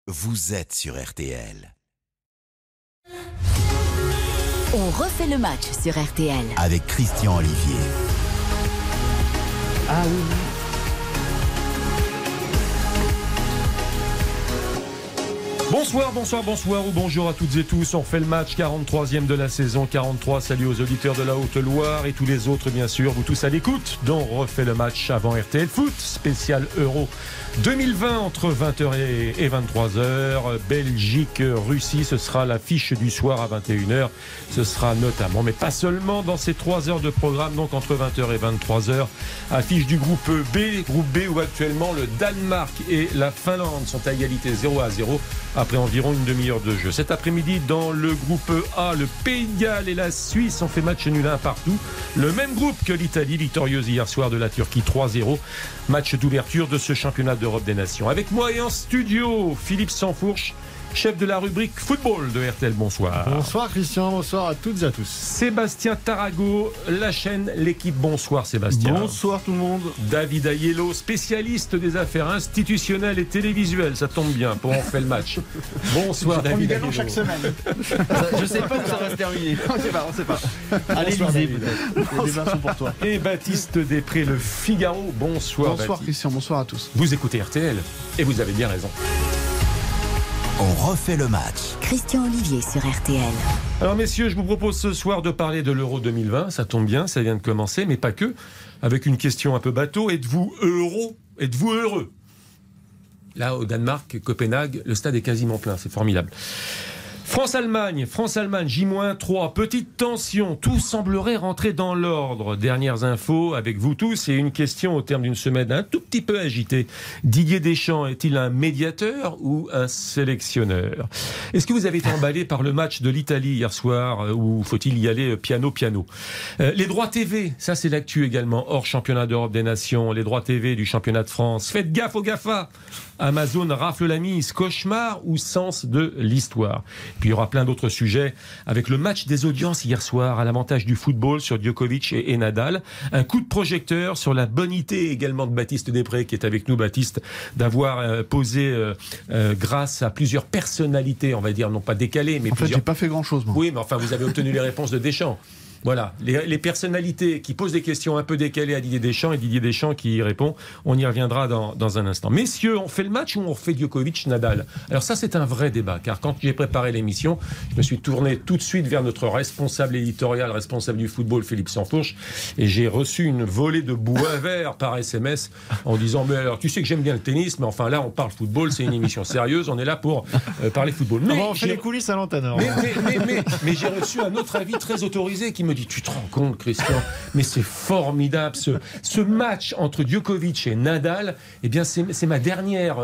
Vous êtes sur RTL. On refait le match sur RTL. Avec Christian Olivier. Ah oui. Bonsoir ou bonjour à toutes et tous. On fait le match 43e de la saison 43. Salut aux auditeurs de la Haute-Loire et tous les autres, bien sûr. Vous tous à l'écoute. Donc, on refait le match avant RTL Foot. Spécial Euro 2020 entre 20h et 23h. Belgique-Russie, ce sera l'affiche du soir à 21h. Ce sera notamment, mais pas seulement, dans ces 3 heures de programme, donc entre 20h et 23h. Affiche du groupe B. Groupe B où actuellement le Danemark et la Finlande sont à égalité 0-0. Après environ une demi-heure de jeu. Cet après-midi, dans le groupe A, le Pays de Galles et la Suisse ont fait match nul 1 partout. Le même groupe que l'Italie, victorieuse hier soir de la Turquie 3-0. Match d'ouverture de ce championnat d'Europe des Nations. Avec moi et en studio, Philippe Sansfourche, chef de la rubrique football de RTL. Bonsoir. Bonsoir Christian, bonsoir à toutes et à tous. Sébastien Tarago, la chaîne L'équipe. Bonsoir Sébastien. Bonsoir tout le monde. David Aiello, spécialiste des affaires institutionnelles et télévisuelles. Ça tombe bien pour On fait le match. Bonsoir David Aiello. Chaque semaine. Je sais pas où ça va se terminer. On sait pas. À l'Élysée peut-être. Les débats sont pour toi. Et Baptiste Després, Le Figaro. Bonsoir Bonsoir Baptiste. Christian, bonsoir à tous. Vous écoutez RTL et vous avez bien raison. On refait le match. Christian Olivier sur RTL. Alors messieurs, je vous propose ce soir de parler de l'Euro 2020. Ça tombe bien, ça vient de commencer, mais pas que. Avec une question un peu bateau. Êtes-vous heureux ? Là, au Danemark, Copenhague, le stade est quasiment plein. C'est formidable. France-Allemagne, J-3, petite tension, tout semblerait rentrer dans l'ordre. Dernières infos avec vous tous et une question au terme d'une semaine un tout petit peu agitée. Didier Deschamps est-il un médiateur ou un sélectionneur ? Est-ce que vous avez été emballé par le match de l'Italie hier soir ou faut-il y aller piano ? Les droits TV, ça c'est l'actu également, hors championnat d'Europe des Nations, les droits TV du championnat de France. Faites gaffe aux GAFA. Amazon rafle la mise, cauchemar ou sens de l'histoire. Puis il y aura plein d'autres sujets avec le match des audiences hier soir à l'avantage du football sur Djokovic et Nadal. Un coup de projecteur sur la bonité également de Baptiste Després qui est avec nous. Baptiste, d'avoir posé grâce à plusieurs personnalités, on va dire non pas décalées, mais En fait, plusieurs... j'ai pas fait grand chose. Oui, mais enfin vous avez obtenu les réponses de Deschamps. Voilà, les personnalités qui posent des questions un peu décalées à Didier Deschamps et Didier Deschamps qui y répond. On y reviendra dans un instant. Messieurs, on fait le match ou on fait Djokovic-Nadal ? Alors ça, c'est un vrai débat, car quand j'ai préparé l'émission, je me suis tourné tout de suite vers notre responsable éditorial, responsable du football, Philippe Sansfourche, et j'ai reçu une volée de bois vert par SMS en disant « Mais alors, tu sais que j'aime bien le tennis, mais enfin là, on parle football, c'est une émission sérieuse, on est là pour parler football. » Mais on fait les coulisses à l'antenne. Mais j'ai reçu un autre avis très autorisé qui me dit « Tu te rends compte, Christian, mais c'est formidable ce match entre Djokovic et Nadal. Eh bien, c'est ma dernière,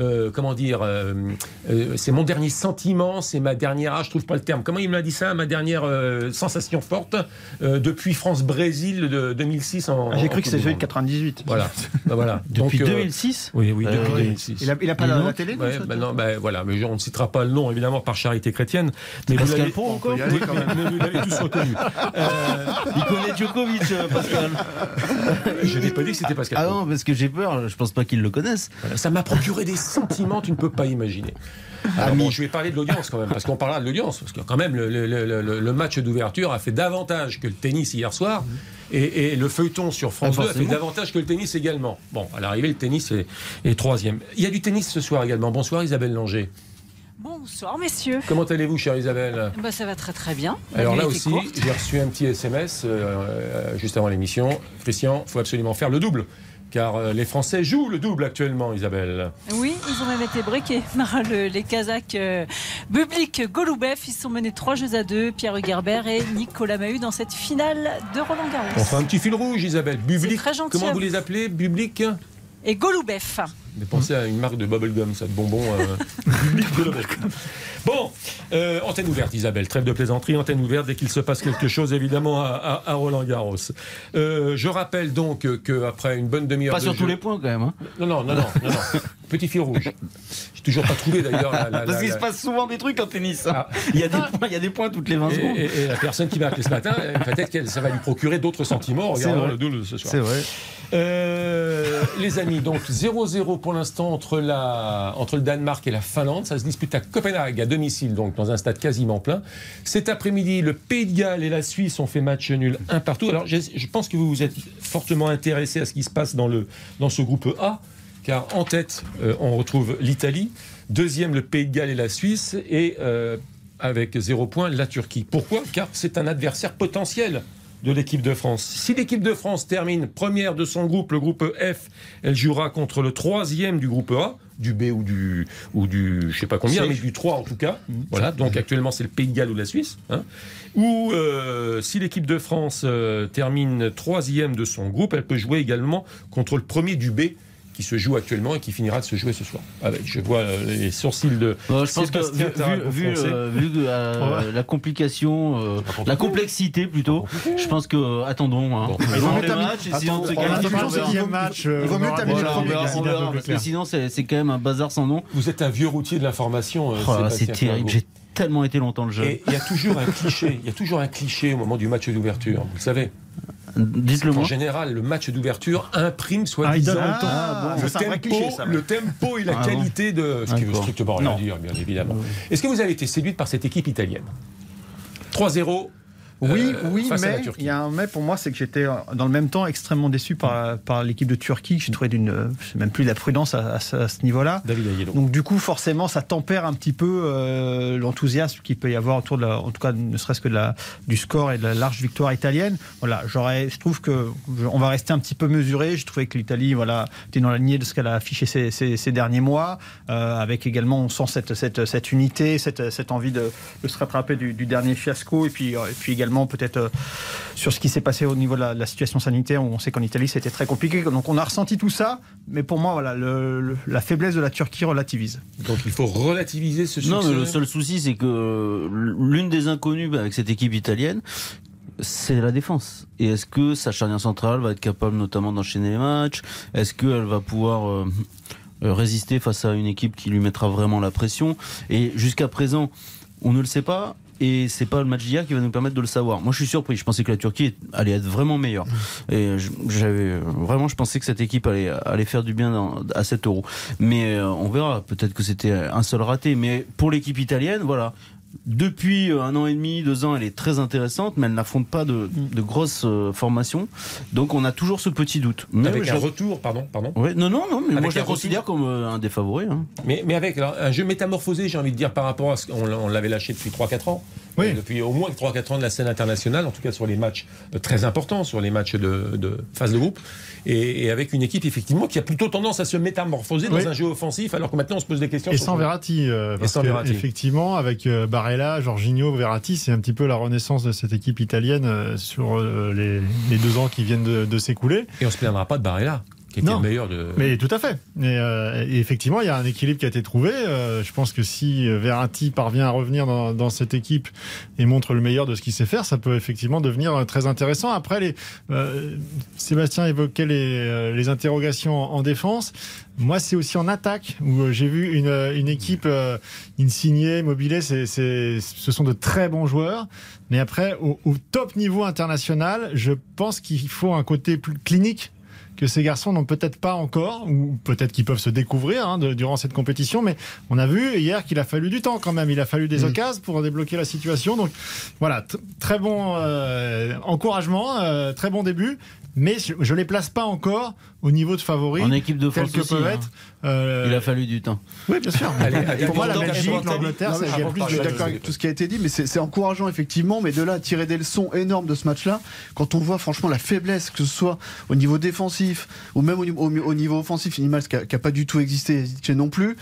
c'est mon dernier sentiment, c'est ma dernière, je trouve pas le terme. Comment il me l'a dit ça ? Ma dernière sensation forte depuis France-Brésil de 2006. J'ai cru que c'était celui de 98. Voilà. Voilà. Depuis 2006 ? Oui, depuis 2006. Il a pas la télé ouais, voilà, mais on ne citera pas le nom évidemment par charité chrétienne. Mais Pascal Pro encore ? Mais vous l'avez tous reconnu. Il connaît Djokovic, Pascal. Je n'ai pas dit que c'était Pascal Pro. Ah non, parce que j'ai peur, je pense pas qu'ils le connaissent. Voilà, ça m'a procuré des sentiments, tu ne peux pas imaginer. Alors bon, je vais parler de l'audience quand même, parce qu'on parlera de l'audience, parce que quand même le match d'ouverture a fait davantage que le tennis hier soir, et le feuilleton sur France 2 a fait davantage que le tennis également. Bon, à l'arrivée, le tennis est troisième. Il y a du tennis ce soir également. Bonsoir Isabelle Langer. Bonsoir messieurs. Comment allez-vous, chère Isabelle ? Ça va très très bien. Alors là aussi, j'ai reçu un petit SMS juste avant l'émission. Christian, il faut absolument faire le double. Car les Français jouent le double actuellement, Isabelle. Oui, ils ont même été briqués par les Kazakhs Bublik Golubev. Ils sont menés 3-2. Pierre Hugerbert et Nicolas Mahut dans cette finale de Roland-Garros. On fait un petit fil rouge, Isabelle. Bublik, très gentil. comment vous les appelez ? Bublik et Golubev. Mais pensez à une marque de bubblegum, ça, de bonbons. Bon, antenne ouverte, Isabelle. Trêve de plaisanterie, antenne ouverte dès qu'il se passe quelque chose, évidemment, à Roland-Garros. Je rappelle donc qu'après une bonne demi-heure pas sur tous les points, quand même. Hein. Non. Petit fil rouge. J'ai toujours pas trouvé, d'ailleurs. Parce qu'il se passe souvent des trucs en tennis. Hein. Il y a des points toutes les 20 secondes. Et la personne qui m'a appelé ce matin, peut-être que ça va lui procurer d'autres sentiments en regardant le double ce soir. C'est vrai. Les amis, donc 0-0 pour l'instant entre le Danemark et la Finlande. Ça se dispute à Copenhague, à domicile, donc dans un stade quasiment plein. Cet après-midi, le Pays de Galles et la Suisse ont fait match nul 1 partout. Alors, je pense que vous vous êtes fortement intéressé à ce qui se passe dans ce groupe A, car en tête, on retrouve l'Italie. Deuxième, le Pays de Galles et la Suisse. Et avec 0 point, la Turquie. Pourquoi ? Car c'est un adversaire potentiel de l'équipe de France. Si l'équipe de France termine première de son groupe, le groupe F, elle jouera contre le troisième du groupe A, du B ou du je sais pas combien, mais du 3 en tout cas. Voilà, donc actuellement c'est le Pays de Galles ou la Suisse. Ou si l'équipe de France termine troisième de son groupe, elle peut jouer également contre le premier du B, qui se joue actuellement et qui finira de se jouer ce soir. Je vois les sourcils de Sébastien Tarago, vu la complication, la complexité plutôt, je pense que attendons. Il vaut mieux terminer le premier. Parce que sinon c'est quand même un bazar sans nom. Vous êtes un vieux routier de l'information. C'est terrible. J'ai tellement été longtemps le jeu. Et il y a toujours un cliché au moment du match d'ouverture. Vous le savez. Dites-le moi. En général, le match d'ouverture imprime soi-disant le tempo et la qualité de ce qui veut strictement rien dire, bien évidemment. Est-ce que vous avez été séduite par cette équipe italienne ? 3-0. Oui, mais il y a un mais pour moi, c'est que j'étais dans le même temps extrêmement déçu par l'équipe de Turquie. Je trouvais c'est même plus de la prudence à ce niveau-là. David Ayello. Donc du coup, forcément, ça tempère un petit peu l'enthousiasme qu'il peut y avoir autour de en tout cas, ne serait-ce que du score et de la large victoire italienne. Voilà, je trouve que on va rester un petit peu mesuré. Je trouvais que l'Italie, était dans la lignée de ce qu'elle a affiché ces derniers mois, avec également, on sent cette unité, cette envie de se rattraper du dernier fiasco, et puis également peut-être sur ce qui s'est passé au niveau de la situation sanitaire, où on sait qu'en Italie c'était très compliqué. Donc on a ressenti tout ça, mais pour moi la faiblesse de la Turquie relativise. Donc il faut relativiser ce succès. Non, mais le seul souci, c'est que l'une des inconnues avec cette équipe italienne, c'est la défense. Et est-ce que sa charnière centrale va être capable notamment d'enchaîner les matchs ? Est-ce qu'elle va pouvoir résister face à une équipe qui lui mettra vraiment la pression ? Et jusqu'à présent, on ne le sait pas. Et c'est pas le match d'hier qui va nous permettre de le savoir. Moi, je suis surpris. Je pensais que la Turquie allait être vraiment meilleure. Et je pensais que cette équipe allait faire du bien à 7 €. Mais on verra. Peut-être que c'était un seul raté. Mais pour l'équipe italienne, voilà. Depuis 1 an et demi, 2 ans, elle est très intéressante, mais elle n'affronte pas de grosses formations. Donc on a toujours ce petit doute. Mais avec un retour, pardon. Ouais, non, mais moi je la considère comme un des favoris. Mais avec un jeu métamorphosé, j'ai envie de dire, par rapport à ce qu'on l'avait lâché depuis 3-4 ans. Oui. Depuis au moins 3-4 ans de la scène internationale, en tout cas sur les matchs très importants, sur les matchs de phase de groupe, et avec une équipe effectivement qui a plutôt tendance à se métamorphoser dans un jeu offensif, alors que maintenant on se pose des questions. Et sans Verratti, effectivement, avec Barella, Jorginho, Verratti, c'est un petit peu la renaissance de cette équipe italienne sur les 2 ans qui viennent de s'écouler. Et on se plaindra pas de Barella, qui était le meilleur de... Mais tout à fait. Et effectivement, il y a un équilibre qui a été trouvé. Je pense que si Verratti parvient à revenir dans cette équipe et montre le meilleur de ce qu'il sait faire, ça peut effectivement devenir très intéressant. Après, Sébastien évoquait les interrogations en défense. Moi, c'est aussi en attaque où j'ai vu une équipe Insigne, Immobilier, ce sont de très bons joueurs. Mais après, au top niveau international, je pense qu'il faut un côté plus clinique que ces garçons n'ont peut-être pas encore, ou peut-être qu'ils peuvent se découvrir durant cette compétition, mais on a vu hier qu'il a fallu du temps quand même, il a fallu des occasions pour débloquer la situation, donc voilà, très bon encouragement, très bon début, mais je ne les place pas encore au niveau de favoris. En équipe de France aussi, il a fallu du temps. Oui, bien sûr. Pour moi, la Belgique, l'Angleterre, je suis d'accord avec tout ce qui a été dit, mais c'est encourageant effectivement, mais de là à tirer des leçons énormes de ce match-là, quand on voit franchement la faiblesse, que ce soit au niveau défensif ou même au niveau offensif, Nîmes qui n'a pas du tout existé non plus.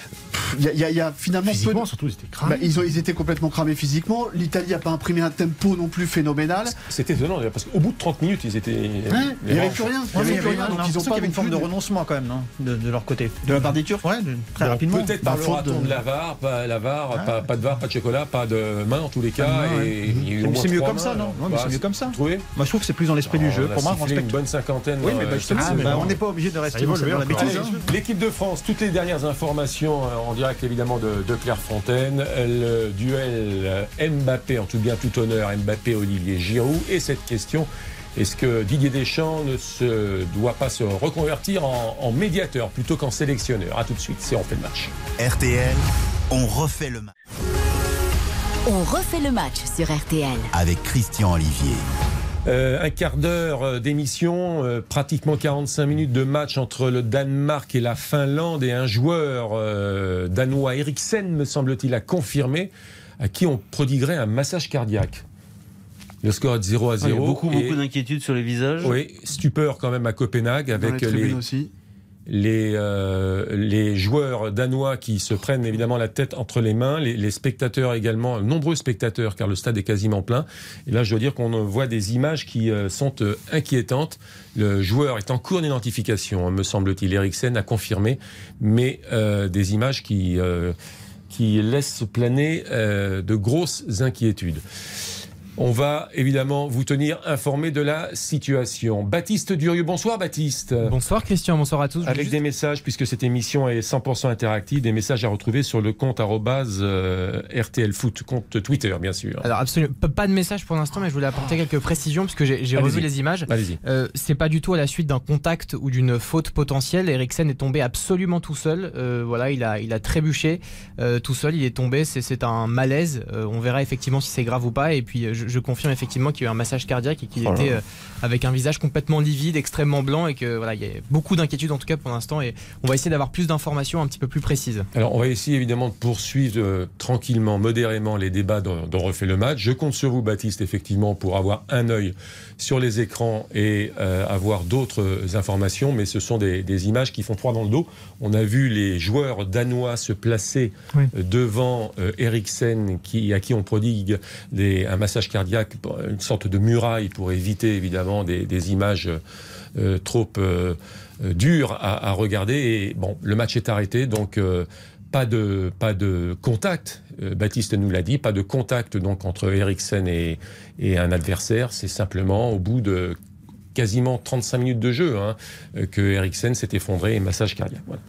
Il y a finalement physiquement, surtout, ils étaient cramés. Ils étaient complètement cramés physiquement. L'Italie n'a pas imprimé un tempo non plus phénoménal. C'était étonnant parce qu'au bout de 30 minutes, ils étaient. Il n'y avait plus rien. Il y avait une forme de renoncement quand même, non, de leur côté. De la part des Turcs. Très rapidement. Peut-être par le raton de la VAR, pas de VAR, pas de chocolat, pas de main en tous les cas. C'est mieux comme ça, non ? C'est mieux comme ça. Moi, je trouve que c'est plus dans l'esprit du jeu. Pour moi, une bonne cinquantaine. Oui, mais justement, on n'est pas obligé de rester dans l'habitude. L'équipe de France, toutes les dernières informations en direct évidemment de Clairefontaine, le duel Mbappé, en tout bien tout honneur, Mbappé-Olivier Giroud, et cette question: Est-ce que Didier Deschamps ne se doit pas se reconvertir en médiateur plutôt qu'en sélectionneur? A tout de suite, c'est On fait le match. RTL, on refait le match. On refait le match sur RTL. Avec Christian Olivier. Un quart d'heure d'émission, pratiquement 45 minutes de match entre le Danemark et la Finlande, et un joueur danois, Eriksen, me semble-t-il, a confirmé, à qui on prodiguerait un massage cardiaque. Le score est de 0-0. Il y a beaucoup d'inquiétudes sur les visages. Oui, stupeur quand même à Copenhague avec les joueurs danois qui se prennent évidemment la tête entre les mains, les spectateurs également, nombreux spectateurs car le stade est quasiment plein. Et là je dois dire qu'on voit des images qui sont inquiétantes. Le joueur est en cours d'identification, me semble-t-il. Eriksen a confirmé, mais des images qui laissent planer de grosses inquiétudes. On va évidemment vous tenir informé de la situation. Baptiste Durieux, bonsoir Baptiste. Bonsoir Christian, bonsoir à tous. Avec des messages, puisque cette émission est 100% interactive, des messages à retrouver sur le compte @RTL Foot, compte Twitter bien sûr. Alors absolument, pas de message pour l'instant, mais je voulais apporter quelques précisions, puisque j'ai revu les images. Allez-y. C'est pas du tout à la suite d'un contact ou d'une faute potentielle. Eriksen est tombé absolument tout seul. Voilà, il a trébuché tout seul, il est tombé, c'est un malaise. On verra effectivement si c'est grave ou pas, et puis je confirme effectivement qu'il y a eu un massage cardiaque et qu'il était avec un visage complètement livide, extrêmement blanc, et que voilà, il y a beaucoup d'inquiétudes en tout cas pour l'instant, et on va essayer d'avoir plus d'informations un petit peu plus précises. Alors on va essayer évidemment de poursuivre tranquillement, modérément les débats dont refait le match. Je compte sur vous Baptiste effectivement pour avoir un œil sur les écrans et avoir d'autres informations, mais ce sont des images qui font froid dans le dos. On a vu les joueurs danois se placer devant Eriksen à qui on prodigue un massage cardiaque, une sorte de muraille pour éviter évidemment des images trop dures à regarder. Et bon, le match est arrêté, donc pas de contact. Baptiste nous l'a dit, pas de contact donc entre Eriksen et un adversaire. C'est simplement au bout de quasiment 35 minutes de jeu que Eriksen s'est effondré et massage cardiaque. Voilà.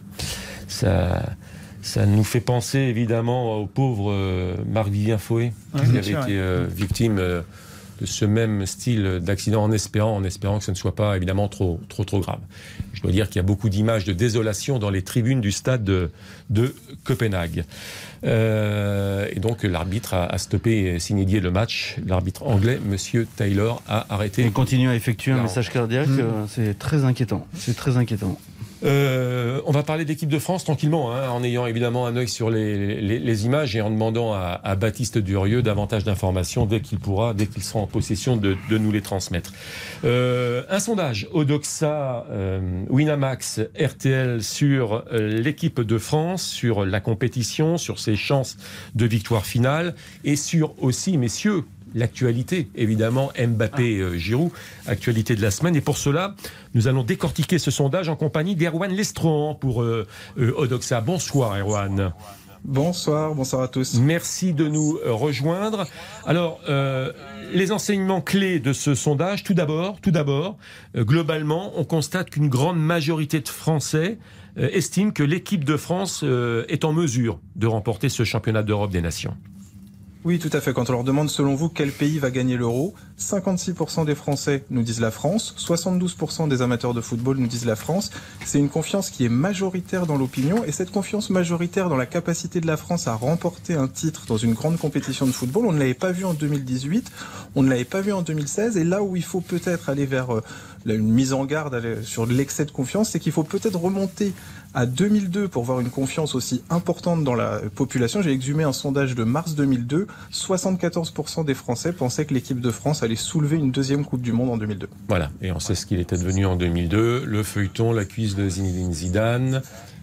Ça nous fait penser évidemment au pauvre Marc-Vivien Foé, qui avait été victime de ce même style d'accident, en espérant que ce ne soit pas évidemment trop grave. Je dois dire qu'il y a beaucoup d'images de désolation dans les tribunes du stade de Copenhague. Et donc l'arbitre a stoppé et signé le match. L'arbitre anglais, Monsieur Taylor, a arrêté. Il continue à effectuer un massage cardiaque. C'est très inquiétant. C'est très inquiétant. On va parler d'équipe de France tranquillement, en ayant évidemment un œil sur les images et en demandant à Baptiste Durieux davantage d'informations dès qu'il sera en possession de nous les transmettre. Un sondage Odoxa, Winamax, RTL sur l'équipe de France, sur la compétition, sur ses chances de victoire finale et sur aussi, messieurs, l'actualité, évidemment, Mbappé-Giroud, actualité de la semaine. Et pour cela, nous allons décortiquer ce sondage en compagnie d'Erwan Lestrohan pour Odoxa. Bonsoir, Erwan. Bonsoir à tous. Merci de nous rejoindre. Alors, les enseignements clés de ce sondage, tout d'abord, globalement, on constate qu'une grande majorité de Français estiment que l'équipe de France est en mesure de remporter ce championnat d'Europe des nations. Oui, tout à fait. Quand on leur demande, selon vous, quel pays va gagner l'Euro, 56% des Français nous disent la France, 72% des amateurs de football nous disent la France. C'est une confiance qui est majoritaire dans l'opinion, et cette confiance majoritaire dans la capacité de la France à remporter un titre dans une grande compétition de football, on ne l'avait pas vu en 2018, on ne l'avait pas vu en 2016, et là où il faut peut-être aller vers une mise en garde sur l'excès de confiance, c'est qu'il faut peut-être remonter à 2002 pour voir une confiance aussi importante dans la population. J'ai exhumé un sondage de mars 2002. 74% des Français pensaient que l'équipe de France allait soulever une deuxième Coupe du Monde en 2002. Voilà, et on sait ce qu'il était devenu en 2002. Le feuilleton, la cuisse de Zinedine Zidane,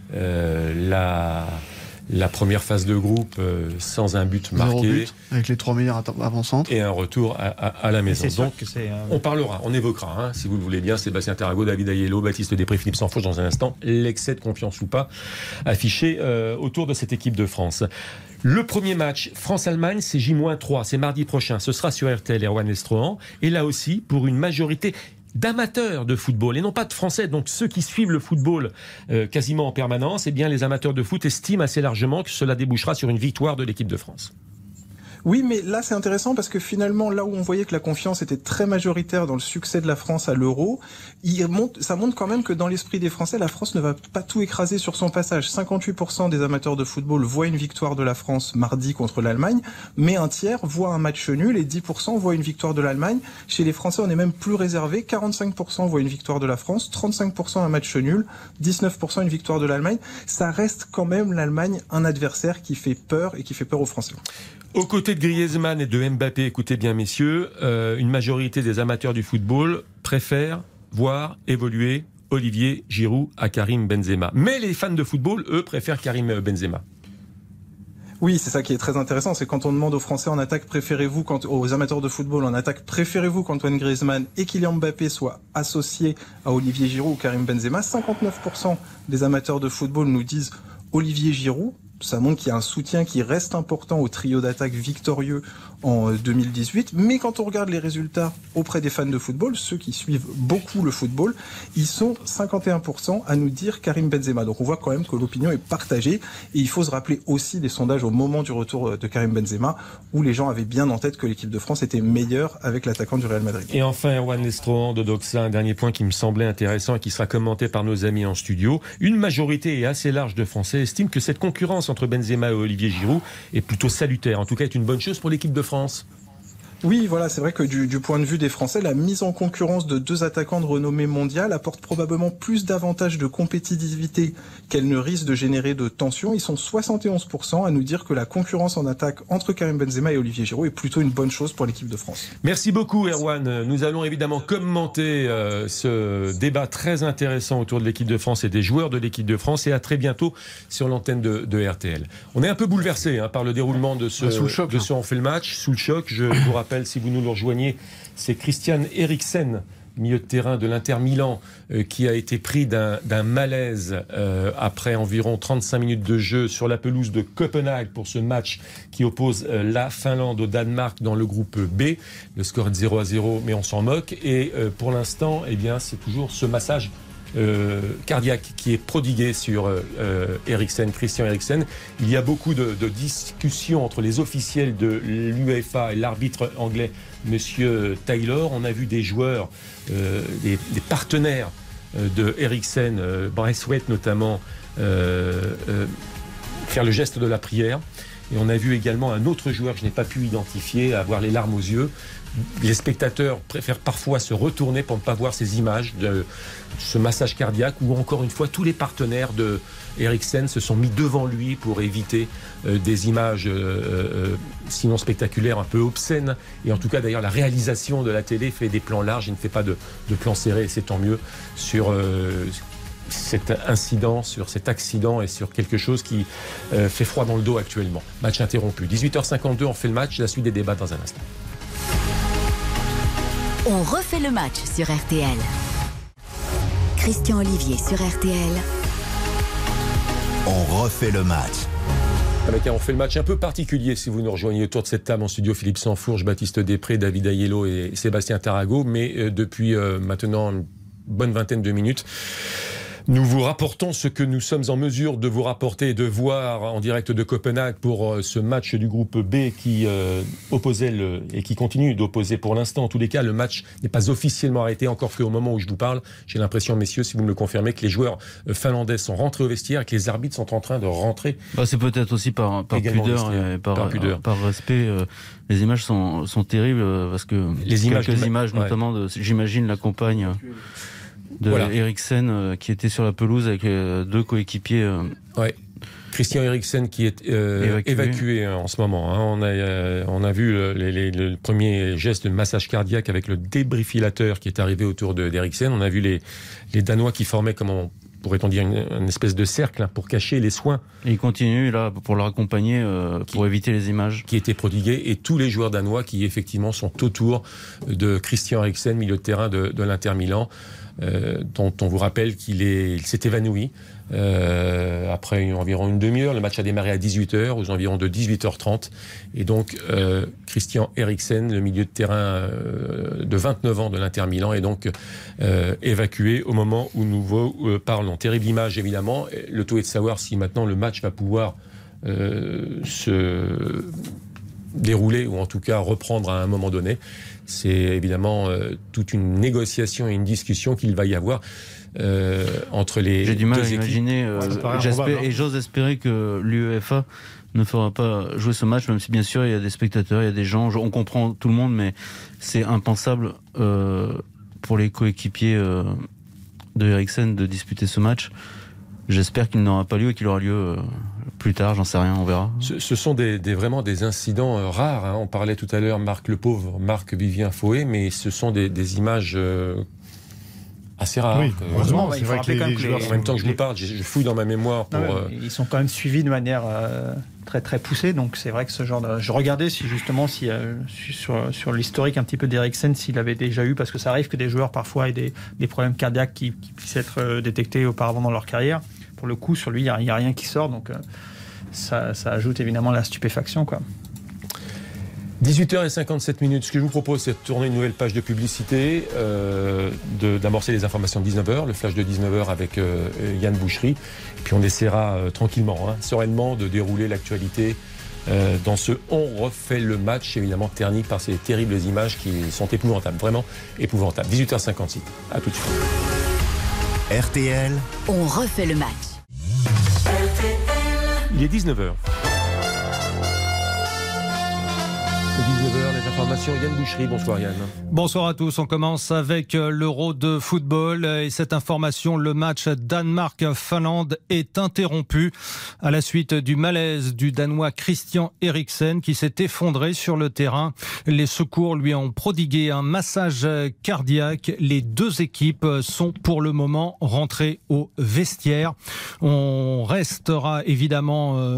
la première phase de groupe sans un but marqué. 0 but, avec les 3 meilleurs avant-centres. Et un retour à la maison. Donc, on parlera, on évoquera, si vous le voulez bien, Sébastien Tarago, David Ayello, Baptiste Després, Philippe Sansfourche dans un instant, l'excès de confiance ou pas affiché autour de cette équipe de France. Le premier match, France-Allemagne, c'est J-3, c'est mardi prochain. Ce sera sur RTL, Erwan Lestrohan. Et là aussi, pour une majorité d'amateurs de football et non pas de Français, donc ceux qui suivent le football quasiment en permanence, eh bien les amateurs de foot estiment assez largement que cela débouchera sur une victoire de l'équipe de France. Oui, mais là c'est intéressant parce que finalement, là où on voyait que la confiance était très majoritaire dans le succès de la France à l'Euro, ça montre quand même que dans l'esprit des Français, la France ne va pas tout écraser sur son passage. 58% des amateurs de football voient une victoire de la France mardi contre l'Allemagne, mais un tiers voit un match nul et 10% voient une victoire de l'Allemagne. Chez les Français, on est même plus réservé. 45% voient une victoire de la France, 35% un match nul, 19% une victoire de l'Allemagne. Ça reste quand même l'Allemagne un adversaire qui fait peur et qui fait peur aux Français. Aux côtés de Griezmann et de Mbappé, écoutez bien messieurs, une majorité des amateurs du football préfèrent voir évoluer Olivier Giroud à Karim Benzema. Mais les fans de football, eux, préfèrent Karim Benzema. Oui, c'est ça qui est très intéressant, c'est quand on demande aux Français en attaque préférez-vous, aux amateurs de football en attaque préférez-vous qu'Antoine Griezmann et Kylian Mbappé soient associés à Olivier Giroud ou Karim Benzema. 59% des amateurs de football nous disent Olivier Giroud. Ça montre qu'il y a un soutien qui reste important au trio d'attaque victorieux en 2018. Mais quand on regarde les résultats auprès des fans de football, ceux qui suivent beaucoup le football, ils sont 51% à nous dire Karim Benzema. Donc on voit quand même que l'opinion est partagée. Et il faut se rappeler aussi des sondages au moment du retour de Karim Benzema, où les gens avaient bien en tête que l'équipe de France était meilleure avec l'attaquant du Real Madrid. Et enfin, Erwan Lestrohan de Doxa, un dernier point qui me semblait intéressant et qui sera commenté par nos amis en studio. Une majorité assez large de Français estime que cette concurrence entre Benzema et Olivier Giroud est plutôt salutaire. En tout cas, est une bonne chose pour l'équipe de France. Oui, voilà, c'est vrai que du point de vue des Français, la mise en concurrence de deux attaquants de renommée mondiale apporte probablement plus d'avantages de compétitivité qu'elle ne risque de générer de tensions. Ils sont 71% à nous dire que la concurrence en attaque entre Karim Benzema et Olivier Giroud est plutôt une bonne chose pour l'équipe de France. Merci beaucoup Erwan. Nous allons évidemment commenter ce débat très intéressant autour de l'équipe de France et des joueurs de l'équipe de France, et à très bientôt sur l'antenne de RTL. On est un peu bouleversé par le déroulement de ce On fait le match, sous le choc. Je vous rappelle, si vous nous rejoignez, c'est Christian Eriksen, milieu de terrain de l'Inter Milan, qui a été pris d'un malaise après environ 35 minutes de jeu sur la pelouse de Copenhague pour ce match qui oppose la Finlande au Danemark dans le groupe B. Le score est 0-0, mais on s'en moque. Et pour l'instant, eh bien, c'est toujours ce massage cardiaque qui est prodigué sur Christian Eriksen. Il y a beaucoup de discussions entre les officiels de l'UEFA et l'arbitre anglais, Monsieur Taylor. On a vu des joueurs, des partenaires de Eriksen, Braithwaite notamment, faire le geste de la prière. Et on a vu également un autre joueur que je n'ai pas pu identifier avoir les larmes aux yeux. Les spectateurs préfèrent parfois se retourner pour ne pas voir ces images de ce massage cardiaque, où encore une fois tous les partenaires de Eriksen se sont mis devant lui pour éviter des images sinon spectaculaires, un peu obscènes. Et en tout cas d'ailleurs la réalisation de la télé fait des plans larges et ne fait pas de plans serrés, et c'est tant mieux sur cet incident, sur cet accident et sur quelque chose qui fait froid dans le dos actuellement. Match interrompu. 18h52, on fait le match, la suite des débats dans un instant. On refait le match sur RTL. Christian Olivier sur RTL. On refait le match. Avec un On fait le match un peu particulier si vous nous rejoignez autour de cette table en studio. Philippe Sansfourche, Baptiste Després, David Aiello et Sébastien Tarago. Mais depuis maintenant une bonne vingtaine de minutes, nous vous rapportons ce que nous sommes en mesure de vous rapporter et de voir en direct de Copenhague pour ce match du groupe B qui opposait et qui continue d'opposer pour l'instant. En tous les cas, le match n'est pas officiellement arrêté, encore qu'au moment où je vous parle, j'ai l'impression, messieurs, si vous me le confirmez, que les joueurs finlandais sont rentrés au vestiaire et que les arbitres sont en train de rentrer. C'est peut-être aussi par pudeur et par respect. Les images sont terribles parce que quelques images notamment, j'imagine, la compagne de Eriksen qui était sur la pelouse avec deux coéquipiers. Christian Eriksen qui est évacué en ce moment. On a vu le premier geste de massage cardiaque avec le débrifilateur qui est arrivé autour d'Eriksen. On a vu les Danois qui formaient, comment pourrait-on dire, une espèce de cercle pour cacher les soins. Et il continue là pour le raccompagner, pour éviter les images. Qui étaient prodiguées, et tous les joueurs danois qui effectivement sont autour de Christian Eriksen, milieu de terrain de l'Inter Milan, dont on vous rappelle qu'il s'est évanoui après environ une demi-heure. Le match a démarré à 18h, aux environs de 18h30. Et donc, Christian Eriksen, le milieu de terrain de 29 ans de l'Inter Milan, est donc évacué au moment où nous vous parlons. Terrible image, évidemment. Le tout est de savoir si maintenant le match va pouvoir se dérouler ou en tout cas reprendre à un moment donné. C'est évidemment toute une négociation et une discussion qu'il va y avoir entre les deux équipes. J'ai du mal à imaginer, et j'ose espérer que l'UEFA ne fera pas jouer ce match, même si bien sûr il y a des spectateurs, il y a des gens, on comprend tout le monde, mais c'est impensable pour les coéquipiers de Eriksen de disputer ce match. J'espère qu'il n'aura pas lieu et qu'il aura lieu plus tard, j'en sais rien, on verra. Ce sont vraiment des incidents rares. Hein. On parlait tout à l'heure, Marc Le Pauvre, Marc Vivien Faué, mais ce sont des images assez rares. Oui, heureusement, il c'est faut vrai rappeler que quand même les que joueurs En même temps que je vous parle, je fouille dans ma mémoire pour... Ils sont quand même suivis de manière très très poussée, donc c'est vrai que ce genre de... Je regardais sur l'historique un petit peu d'Eriksen, s'il avait déjà eu, parce que ça arrive que des joueurs parfois aient des problèmes cardiaques qui puissent être détectés auparavant dans leur carrière. Pour le coup, sur lui, il n'y a rien qui sort, donc ça ajoute évidemment la stupéfaction, quoi. 18h57. Ce que je vous propose, c'est de tourner une nouvelle page de publicité, d'amorcer les informations de 19h, le flash de 19h avec Yann Boucherie. Et puis on essaiera tranquillement, sereinement, de dérouler l'actualité dans ce On refait le match, évidemment terni par ces terribles images qui sont épouvantables, vraiment épouvantables. 18h56. À tout de suite. RTL, On refait le match. Il est 19h. C'est 19h, les informations. Yann Boucherie, bonsoir Yann. Bonsoir à tous, on commence avec l'Euro de football et cette information, le match Danemark-Finlande est interrompu à la suite du malaise du Danois Christian Eriksen qui s'est effondré sur le terrain. Les secours lui ont prodigué un massage cardiaque. Les deux équipes sont pour le moment rentrées au vestiaire. On restera évidemment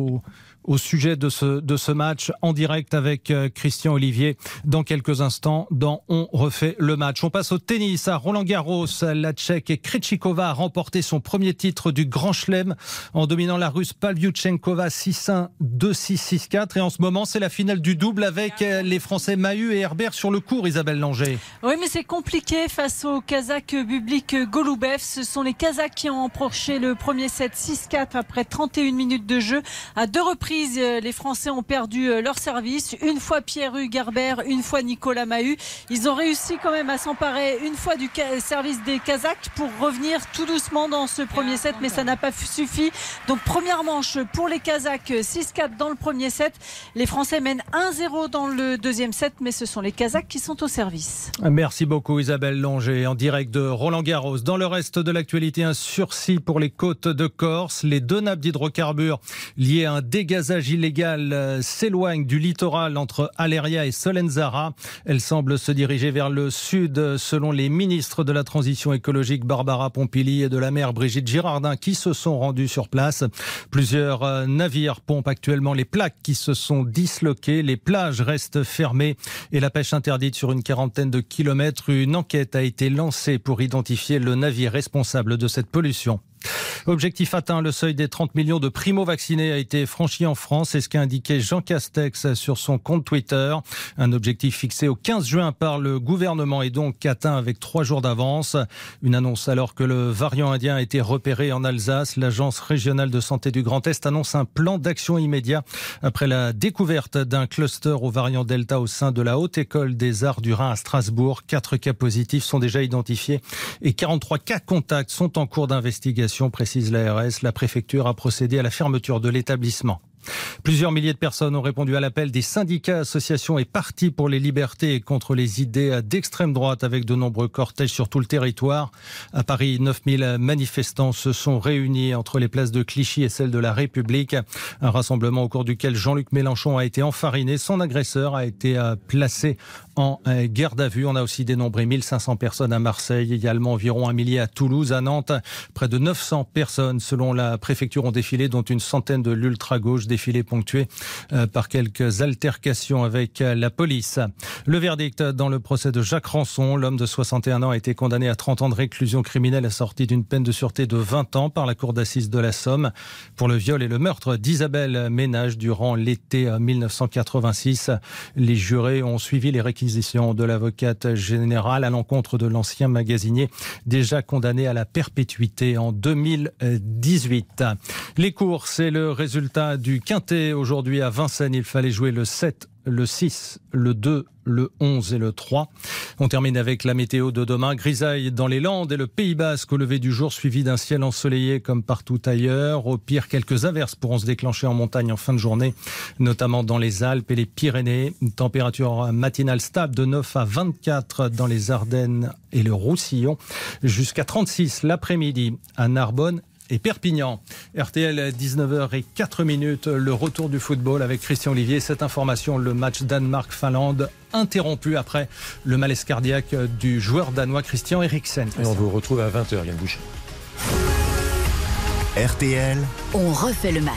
au sujet de ce match en direct avec Christian Olivier dans quelques instants dans On refait le match. On passe au tennis à Roland-Garros. La Tchèque Krejcikova a remporté son premier titre du Grand Chelem en dominant la Russe Pavlyuchenkova 6-1, 2-6, 6-4. Et en ce moment, c'est la finale du double avec les Français Mahut et Herbert sur le court, Isabelle Langer. Oui, mais c'est compliqué face au Kazakh Bublik Golubev. Ce sont les Kazakhs qui ont emporté le premier set 6-4 après 31 minutes de jeu. À deux reprises, les Français ont perdu leur service. Une fois Pierre Gerber, une fois Nicolas Mahut. Ils ont réussi quand même à s'emparer une fois du service des Kazakhs pour revenir tout doucement dans ce premier set, mais ça n'a pas suffi. Donc première manche pour les Kazakhs, 6-4 dans le premier set. Les Français mènent 1-0 dans le deuxième set, mais ce sont les Kazakhs qui sont au service. Merci beaucoup Isabelle Langer en direct de Roland-Garros. Dans le reste de l'actualité, un sursis pour les côtes de Corse. Les deux nappes d'hydrocarbures liées à un dégazage illégal s'éloignent du littoral entre Aleria et Solenzara. Elles semblent se diriger vers le sud selon les ministres de la transition écologique Barbara Pompili et de la mer Brigitte Girardin qui se sont rendus sur place. Plusieurs navires pompent actuellement les plaques qui se sont disloquées. Les plages restent fermées et la pêche interdite sur une quarantaine de kilomètres. Une enquête a été lancée pour identifier le navire responsable de cette pollution. Objectif atteint, le seuil des 30 millions de primo-vaccinés a été franchi en France. C'est ce qu'a indiqué Jean Castex sur son compte Twitter. Un objectif fixé au 15 juin par le gouvernement et donc atteint avec 3 jours d'avance. Une annonce alors que le variant indien a été repéré en Alsace. L'Agence régionale de santé du Grand Est annonce un plan d'action immédiat après la découverte d'un cluster au variant Delta au sein de la Haute École des Arts du Rhin à Strasbourg. 4 cas positifs sont déjà identifiés et 43 cas contacts sont en cours d'investigation, précise l'ARS. La préfecture a procédé à la fermeture de l'établissement. Plusieurs milliers de personnes ont répondu à l'appel des syndicats, associations et partis pour les libertés et contre les idées d'extrême droite avec de nombreux cortèges sur tout le territoire. À Paris, 9000 manifestants se sont réunis entre les places de Clichy et celles de la République. Un rassemblement au cours duquel Jean-Luc Mélenchon a été enfariné. Son agresseur a été placé en garde à vue. On a aussi dénombré 1500 personnes à Marseille, également environ 1 millier à Toulouse, à Nantes. Près de 900 personnes, selon la préfecture, ont défilé, dont une centaine de l'ultra-gauche, défilé ponctué par quelques altercations avec la police. Le verdict dans le procès de Jacques Ranson. L'homme de 61 ans a été condamné à 30 ans de réclusion criminelle assortie d'une peine de sûreté de 20 ans par la cour d'assises de la Somme pour le viol et le meurtre d'Isabelle Ménage durant l'été 1986. Les jurés ont suivi les réquisitions réquisition de l'avocate générale à l'encontre de l'ancien magasinier déjà condamné à la perpétuité en 2018. Les courses et le résultat du Quintet aujourd'hui à Vincennes. Il fallait jouer le 7, le 6, le 2, le 11 et le 3. On termine avec la météo de demain. Grisaille dans les Landes et le Pays Basque au lever du jour, suivi d'un ciel ensoleillé comme partout ailleurs. Au pire, quelques averses pourront se déclencher en montagne en fin de journée, notamment dans les Alpes et les Pyrénées. Une température matinale stable de 9 à 24 dans les Ardennes et le Roussillon, jusqu'à 36 l'après-midi à Narbonne et Perpignan. RTL 19h04, le retour du football avec Christian Olivier. Cette information, le match Danemark-Finlande interrompu après le malaise cardiaque du joueur danois Christian Eriksen. Et on vous retrouve à 20h, Yann Boucher. RTL, On refait le match.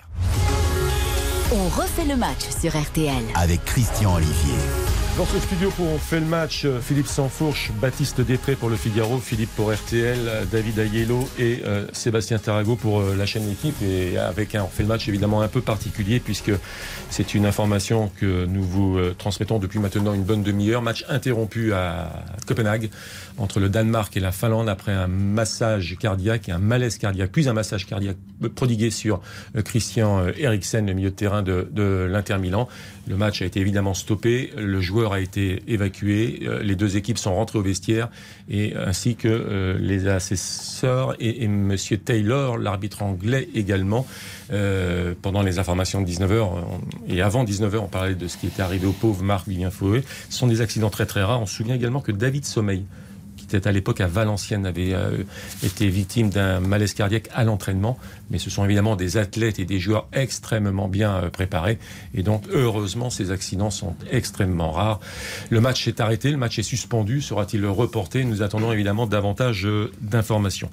On refait le match sur RTL. avec Christian Olivier. Dans ce studio pour On fait le match, Philippe Sansfourche, Baptiste Després pour Le Figaro, Philippe pour RTL, David Aiello et Sébastien Tarago pour la chaîne L'équipe. Et avec un On fait le match évidemment un peu particulier puisque c'est une information que nous vous transmettons depuis maintenant une bonne demi-heure. Match interrompu à Copenhague entre le Danemark et la Finlande après un massage cardiaque et un malaise cardiaque, puis un massage cardiaque prodigué sur Christian Eriksen, le milieu de terrain de l'Inter Milan. Le match a été évidemment stoppé, le joueur a été évacué, les deux équipes sont rentrées au vestiaire, et ainsi que les assesseurs et Monsieur Taylor, l'arbitre anglais également. Pendant les informations de 19h et avant 19h, on parlait de ce qui était arrivé au pauvre Marc-Vivien Fouet. Ce sont des accidents très très rares. On se souvient également que David Sommeil, qui était à l'époque à Valenciennes, avait été victime d'un malaise cardiaque à l'entraînement. Mais ce sont évidemment des athlètes et des joueurs extrêmement bien préparés. Et donc, heureusement, ces accidents sont extrêmement rares. Le match est arrêté, le match est suspendu. Sera-t-il reporté? Nous attendons évidemment davantage d'informations.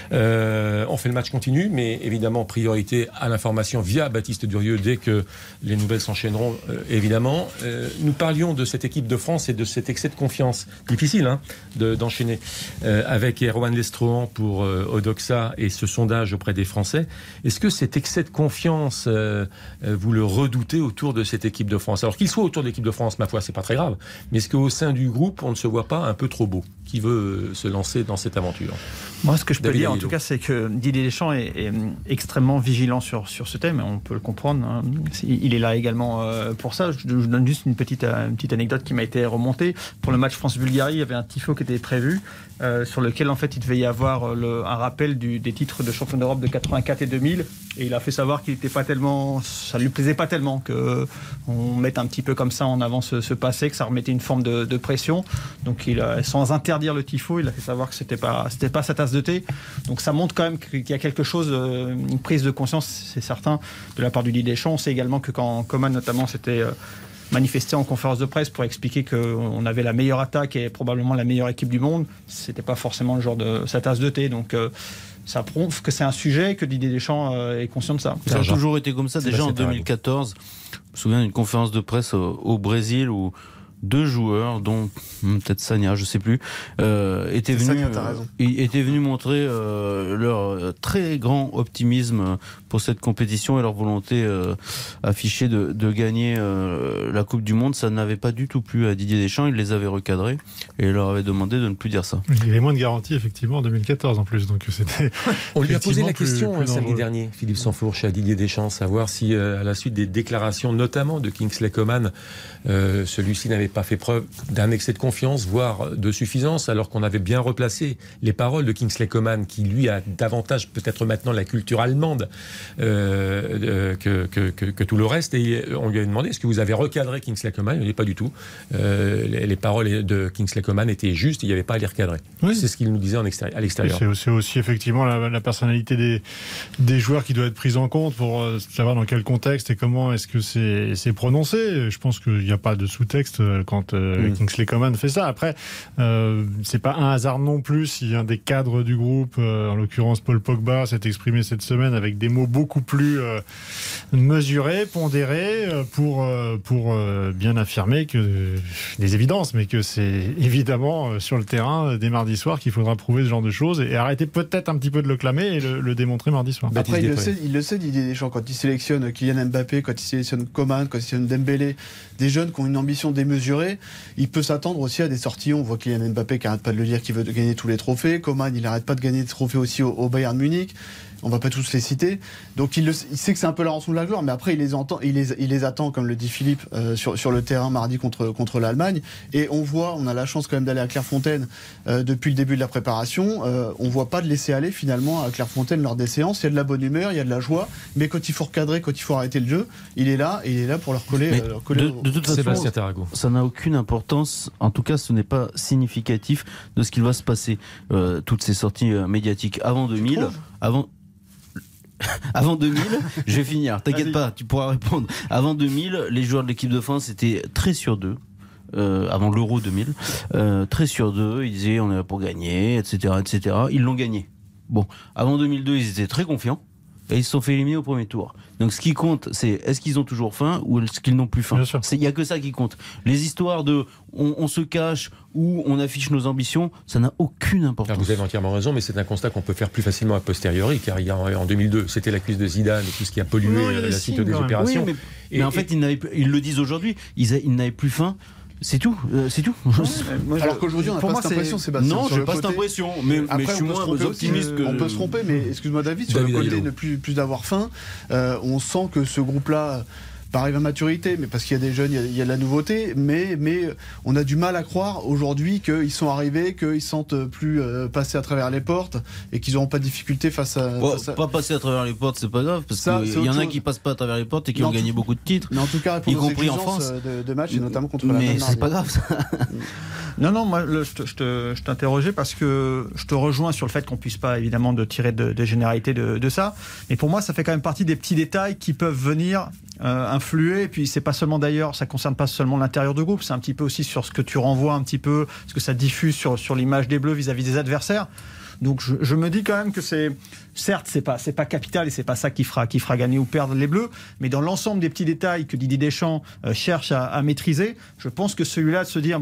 On fait le match continu, mais évidemment, priorité à l'information via Baptiste Durieux dès que les nouvelles s'enchaîneront, évidemment. Nous parlions de cette équipe de France et de cet excès de confiance. Difficile d'enchaîner avec Erwan Lestrohan pour Odoxa et ce sondage auprès des Français. Est-ce que cet excès de confiance, vous le redoutez autour de cette équipe de France? Alors qu'il soit autour de l'équipe de France, ma foi, c'est pas très grave. Mais est-ce qu'au sein du groupe, on ne se voit pas un peu trop beau? Qui veut se lancer dans cette aventure? Moi, ce que je peux dire, en tout cas, c'est que Didier Deschamps est extrêmement vigilant sur ce thème. On peut le comprendre. Hein. Il est là également pour ça. Je donne juste une petite anecdote qui m'a été remontée. Pour le match France-Bulgarie, il y avait un tifo qui était prévu, sur lequel, en fait, il devait y avoir un rappel des titres de champion d'Europe de 84 et 2000. Et il a fait savoir qu'il n'était pas tellement, ça lui plaisait pas tellement qu'on mette un petit peu comme ça en avant ce passé, que ça remettait une forme de pression. Donc, sans interdire le tifo, il a fait savoir que c'était pas sa tasse de thé. Donc, ça montre quand même qu'il y a quelque chose, une prise de conscience, c'est certain, de la part du Didier Deschamps. On sait également que quand Coman, notamment, s'était manifesté en conférence de presse pour expliquer qu'on avait la meilleure attaque et probablement la meilleure équipe du monde, c'était pas forcément le genre de sa tasse de thé. Donc, ça prouve que c'est un sujet, que Didier Deschamps est conscient de ça. Ça a toujours été comme ça. Déjà en 2014, je me souviens d'une conférence de presse au Brésil où deux joueurs, dont peut-être Sagna, je sais plus, étaient venus montrer leur très grand optimisme pour cette compétition et leur volonté affichée de gagner la Coupe du Monde. Ça n'avait pas du tout plu à Didier Deschamps. Il les avait recadrés et il leur avait demandé de ne plus dire ça. Il y avait moins de garanties effectivement en 2014 en plus, donc c'était. On lui a posé la question samedi dernier, Philippe Sansfourche, à Didier Deschamps, savoir si à la suite des déclarations, notamment de Kingsley Coman, celui-ci n'avait pas fait preuve d'un excès de confiance, voire de suffisance, alors qu'on avait bien replacé les paroles de Kingsley Coman, qui lui a davantage peut-être maintenant la culture allemande que tout le reste. Et on lui a demandé, est-ce que vous avez recadré Kingsley Coman? Il ne dit pas du tout. Les paroles de Kingsley Coman étaient justes, il n'y avait pas à les recadrer. Oui. C'est ce qu'il nous disait à l'extérieur. C'est aussi effectivement la personnalité des joueurs qui doit être prise en compte pour savoir dans quel contexte et comment est-ce que c'est prononcé. Je pense qu'il n'y a pas de sous-texte quand Kingsley Coman fait ça. Après, c'est pas un hasard non plus si un des cadres du groupe, en l'occurrence Paul Pogba, s'est exprimé cette semaine avec des mots beaucoup plus mesurés, pondérés, pour bien affirmer que des évidences, mais que c'est évidemment sur le terrain des mardis soirs qu'il faudra prouver ce genre de choses et arrêter peut-être un petit peu de le clamer et le démontrer mardi soir. Après, il le sait Didier Deschamps, quand il sélectionne Kylian Mbappé, quand il sélectionne Coman, quand il sélectionne Dembélé, des jeunes qui ont une ambition démesurée. mesuré. Il peut s'attendre aussi à des sorties. On voit Kylian Mbappé qui n'arrête pas de le dire, qui veut gagner tous les trophées. Coman, il n'arrête pas de gagner des trophées aussi au Bayern Munich. On va pas tous les citer. Donc il sait que c'est un peu la rançon de la gloire, mais après il les attend, comme le dit Philippe, sur le terrain mardi contre l'Allemagne. Et on a la chance quand même d'aller à Clairefontaine depuis le début de la préparation. On voit pas de laisser aller finalement à Clairefontaine lors des séances. Il y a de la bonne humeur, il y a de la joie, mais quand il faut recadrer, quand il faut arrêter le jeu, il est là pour leur coller. De toute façon, ça n'a aucune importance. En tout cas, ce n'est pas significatif de ce qu'il va se passer. Toutes ces sorties médiatiques avant 2000, avant 2000, je vais finir, t'inquiète pas, tu pourras répondre. Avant 2000, les joueurs de l'équipe de France étaient très sûrs d'eux. Avant l'Euro 2000, très sûrs d'eux, ils disaient on est là pour gagner, etc., etc. Ils l'ont gagné. Bon, avant 2002, ils étaient très confiants et ils se sont fait éliminer au premier tour. Donc ce qui compte, c'est est-ce qu'ils ont toujours faim ou est-ce qu'ils n'ont plus faim. Il n'y a que ça qui compte. Les histoires de on se cache ou on affiche nos ambitions, ça n'a aucune importance. Alors vous avez entièrement raison, mais c'est un constat qu'on peut faire plus facilement a posteriori, car en 2002, c'était la crise de Zidane et tout ce qui a pollué la suite des opérations. Oui, mais en fait, ils le disent aujourd'hui, ils n'avaient plus faim. C'est tout, c'est tout. Alors qu'aujourd'hui, on n'a pas cette impression, Sébastien. Non, j'ai pas cette impression, mais je suis moins optimiste que... On peut se tromper, mais excuse-moi David, sur le côté ne plus d'avoir faim, on sent que ce groupe-là arrive à maturité, mais parce qu'il y a des jeunes, il y a de la nouveauté, mais on a du mal à croire aujourd'hui qu'ils sont arrivés, qu'ils se sentent plus passer à travers les portes et qu'ils n'auront pas de difficulté face à... Pas passer à travers les portes, c'est pas grave, parce qu'il y en a qui passent pas à travers les portes et qui ont gagné beaucoup de titres. Mais en tout cas, y compris en France, de matchs, et notamment contre la Allemagne. Mais c'est pas grave, ça. Non, moi, je t'interrogeais parce que je te rejoins sur le fait qu'on puisse pas, évidemment, de tirer de généralité de ça. Mais pour moi, ça fait quand même partie des petits détails qui peuvent venir influer. Et puis, c'est pas seulement d'ailleurs, ça concerne pas seulement l'intérieur de groupe, c'est un petit peu aussi sur ce que tu renvoies un petit peu, ce que ça diffuse sur l'image des Bleus vis-à-vis des adversaires. Donc, je me dis quand même que certes, c'est pas capital et c'est pas ça qui fera gagner ou perdre les Bleus, mais dans l'ensemble des petits détails que Didier Deschamps cherche à maîtriser, je pense que celui-là de se dire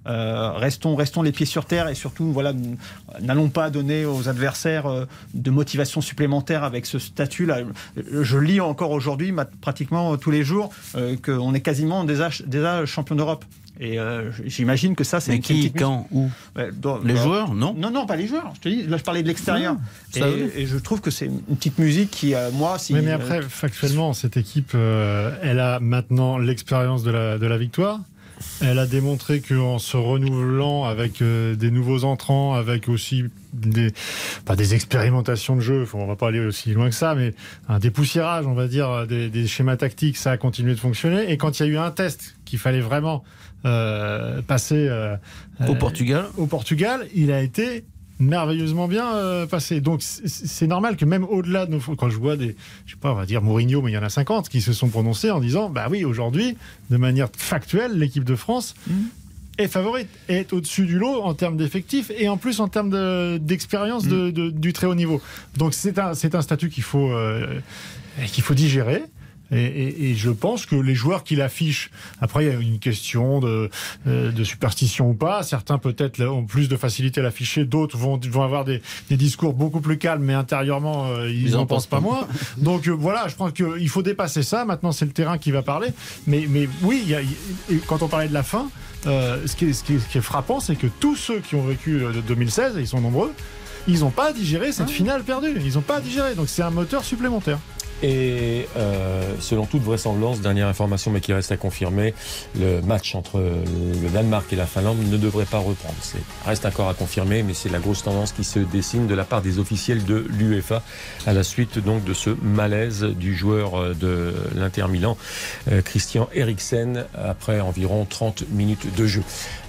restons les pieds sur terre et surtout n'allons pas donner aux adversaires de motivation supplémentaire avec ce statut-là. Je lis encore aujourd'hui, pratiquement tous les jours, qu'on est quasiment déjà champion d'Europe. Et j'imagine que ça, c'est... Mais qui, quand, où les joueurs, non ? Non, pas les joueurs. Je te dis, là, je parlais de l'extérieur. Et je trouve que c'est une petite musique qui, moi... Mais après, factuellement, cette équipe, elle a maintenant l'expérience de la victoire. Elle a démontré qu'en se renouvelant avec des nouveaux entrants, avec aussi des expérimentations de jeu, on va pas aller aussi loin que ça, mais un dépoussiérage, on va dire, des schémas tactiques, ça a continué de fonctionner. Et quand il y a eu un test qu'il fallait vraiment passer au Portugal, il a été merveilleusement bien passé. Donc c'est normal que même au-delà de quand je vois on va dire Mourinho, mais il y en a 50 qui se sont prononcés en disant bah oui, aujourd'hui, de manière factuelle, l'équipe de France est favorite, est au-dessus du lot en termes d'effectifs et en plus en termes d'expérience du très haut niveau. Donc c'est un statut qu'il faut digérer. Et je pense que les joueurs qui l'affichent, après il y a une question de superstition ou pas, certains peut-être ont plus de facilité à l'afficher, d'autres vont avoir des discours beaucoup plus calmes, mais intérieurement ils n'en pensent pas moins. Donc voilà, je pense qu'il faut dépasser ça, maintenant c'est le terrain qui va parler, mais oui, quand on parlait de la fin, ce qui est frappant, c'est que tous ceux qui ont vécu de 2016, et ils sont nombreux, ils n'ont pas digéré cette finale perdue, ils n'ont pas digéré, donc c'est un moteur supplémentaire. Et selon toute vraisemblance, dernière information mais qui reste à confirmer, le match entre le Danemark et la Finlande ne devrait pas reprendre. Reste encore à confirmer, mais c'est la grosse tendance qui se dessine de la part des officiels de l'UEFA à la suite donc de ce malaise du joueur de l'Inter Milan, Christian Eriksen, après environ 30 minutes de jeu.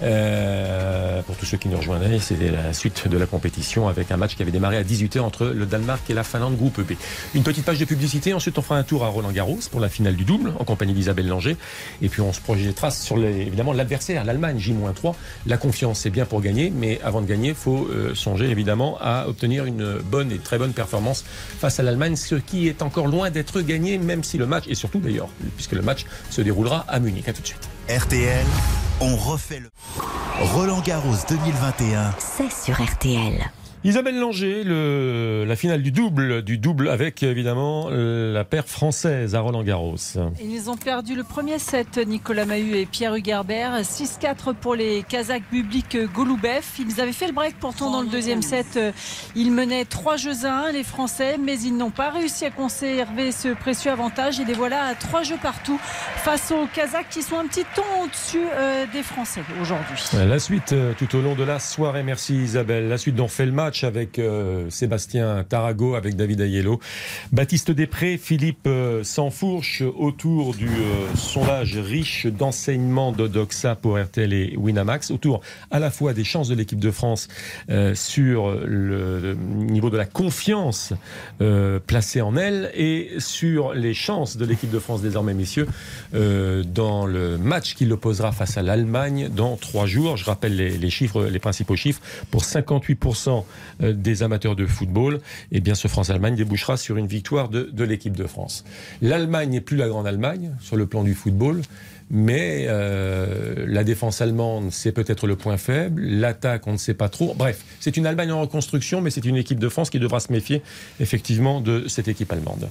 Pour tous ceux qui nous rejoindraient, c'était la suite de la compétition avec un match qui avait démarré à 18h entre le Danemark et la Finlande, groupe B. Une petite page de publicité. Ensuite, on fera un tour à Roland-Garros pour la finale du double en compagnie d'Isabelle Langer. Et puis, on se projettera sur évidemment l'adversaire, l'Allemagne, J-3. La confiance, c'est bien pour gagner, mais avant de gagner, il faut songer évidemment à obtenir une bonne et très bonne performance face à l'Allemagne, ce qui est encore loin d'être gagné, même si le match, et surtout d'ailleurs, puisque le match se déroulera à Munich. À tout de suite. RTL, on refait le Roland-Garros 2021. C'est sur RTL. Isabelle Langer, la finale du double avec évidemment la paire française à Roland-Garros. Ils ont perdu le premier set, Nicolas Mahut et Pierre Hugerbert. 6-4 pour les Kazakhs Bublik Golubev. Ils avaient fait le break pourtant dans le deuxième set. Ils menaient 3-1, les Français, mais ils n'ont pas réussi à conserver ce précieux avantage. Et les voilà à 3 jeux partout face aux Kazakhs qui sont un petit ton au-dessus des Français aujourd'hui. La suite tout au long de la soirée. Merci Isabelle. La suite dont fait le match avec Sébastien Tarago, avec David Aiello, Baptiste Després, Philippe Sansfourche autour du sondage riche d'enseignements de Doxa pour RTL et Winamax, autour à la fois des chances de l'équipe de France sur le niveau de la confiance placée en elle et sur les chances de l'équipe de France désormais, messieurs, dans le match qui l'opposera face à l'Allemagne dans 3 jours. Je rappelle les chiffres, les principaux chiffres. Pour 58% des amateurs de football, et bien ce France-Allemagne débouchera sur une victoire de l'équipe de France. L'Allemagne n'est plus la grande Allemagne sur le plan du football, mais la défense allemande, c'est peut-être le point faible. L'attaque, on ne sait pas trop. Bref, c'est une Allemagne en reconstruction, mais c'est une équipe de France qui devra se méfier effectivement de cette équipe allemande.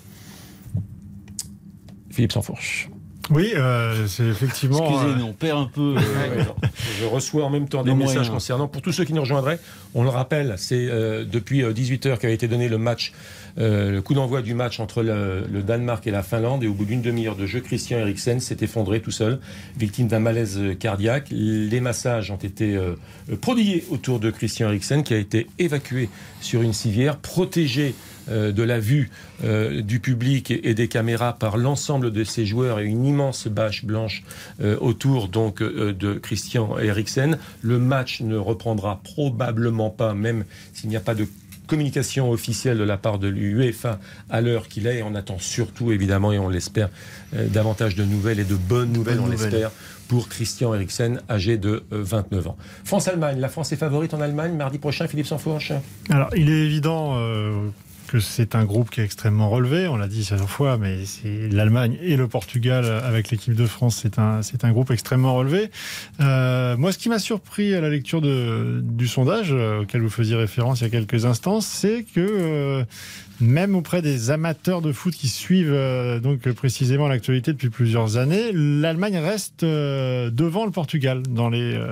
Philippe Sansfourche. Oui, c'est effectivement... Excusez, mais on perd un peu... Je reçois en même temps des messages concernant... Pour tous ceux qui nous rejoindraient, on le rappelle, c'est depuis 18h qu'avait été donné le match, le coup d'envoi du match entre le Danemark et la Finlande. Et au bout d'une demi-heure de jeu, Christian Eriksen s'est effondré tout seul, victime d'un malaise cardiaque. Les massages ont été prodigués autour de Christian Eriksen, qui a été évacué sur une civière, protégé de la vue du public et des caméras par l'ensemble de ses joueurs et une immense bâche blanche autour donc de Christian Eriksen. Le match ne reprendra probablement pas, même s'il n'y a pas de communication officielle de la part de l'UEFA à l'heure qu'il est, et on attend surtout évidemment, et on l'espère, davantage de nouvelles et de bonnes nouvelles, on l'espère, pour Christian Eriksen, âgé de 29 ans. France-Allemagne, la France est favorite en Allemagne mardi prochain, Philippe Sansfourche. Alors il est évident que c'est un groupe qui est extrêmement relevé, on l'a dit 16 fois, mais c'est l'Allemagne et le Portugal avec l'équipe de France, c'est un groupe extrêmement relevé. Moi, ce qui m'a surpris à la lecture du sondage auquel vous faisiez référence il y a quelques instants, c'est que même auprès des amateurs de foot qui suivent donc précisément l'actualité depuis plusieurs années, l'Allemagne reste devant le Portugal dans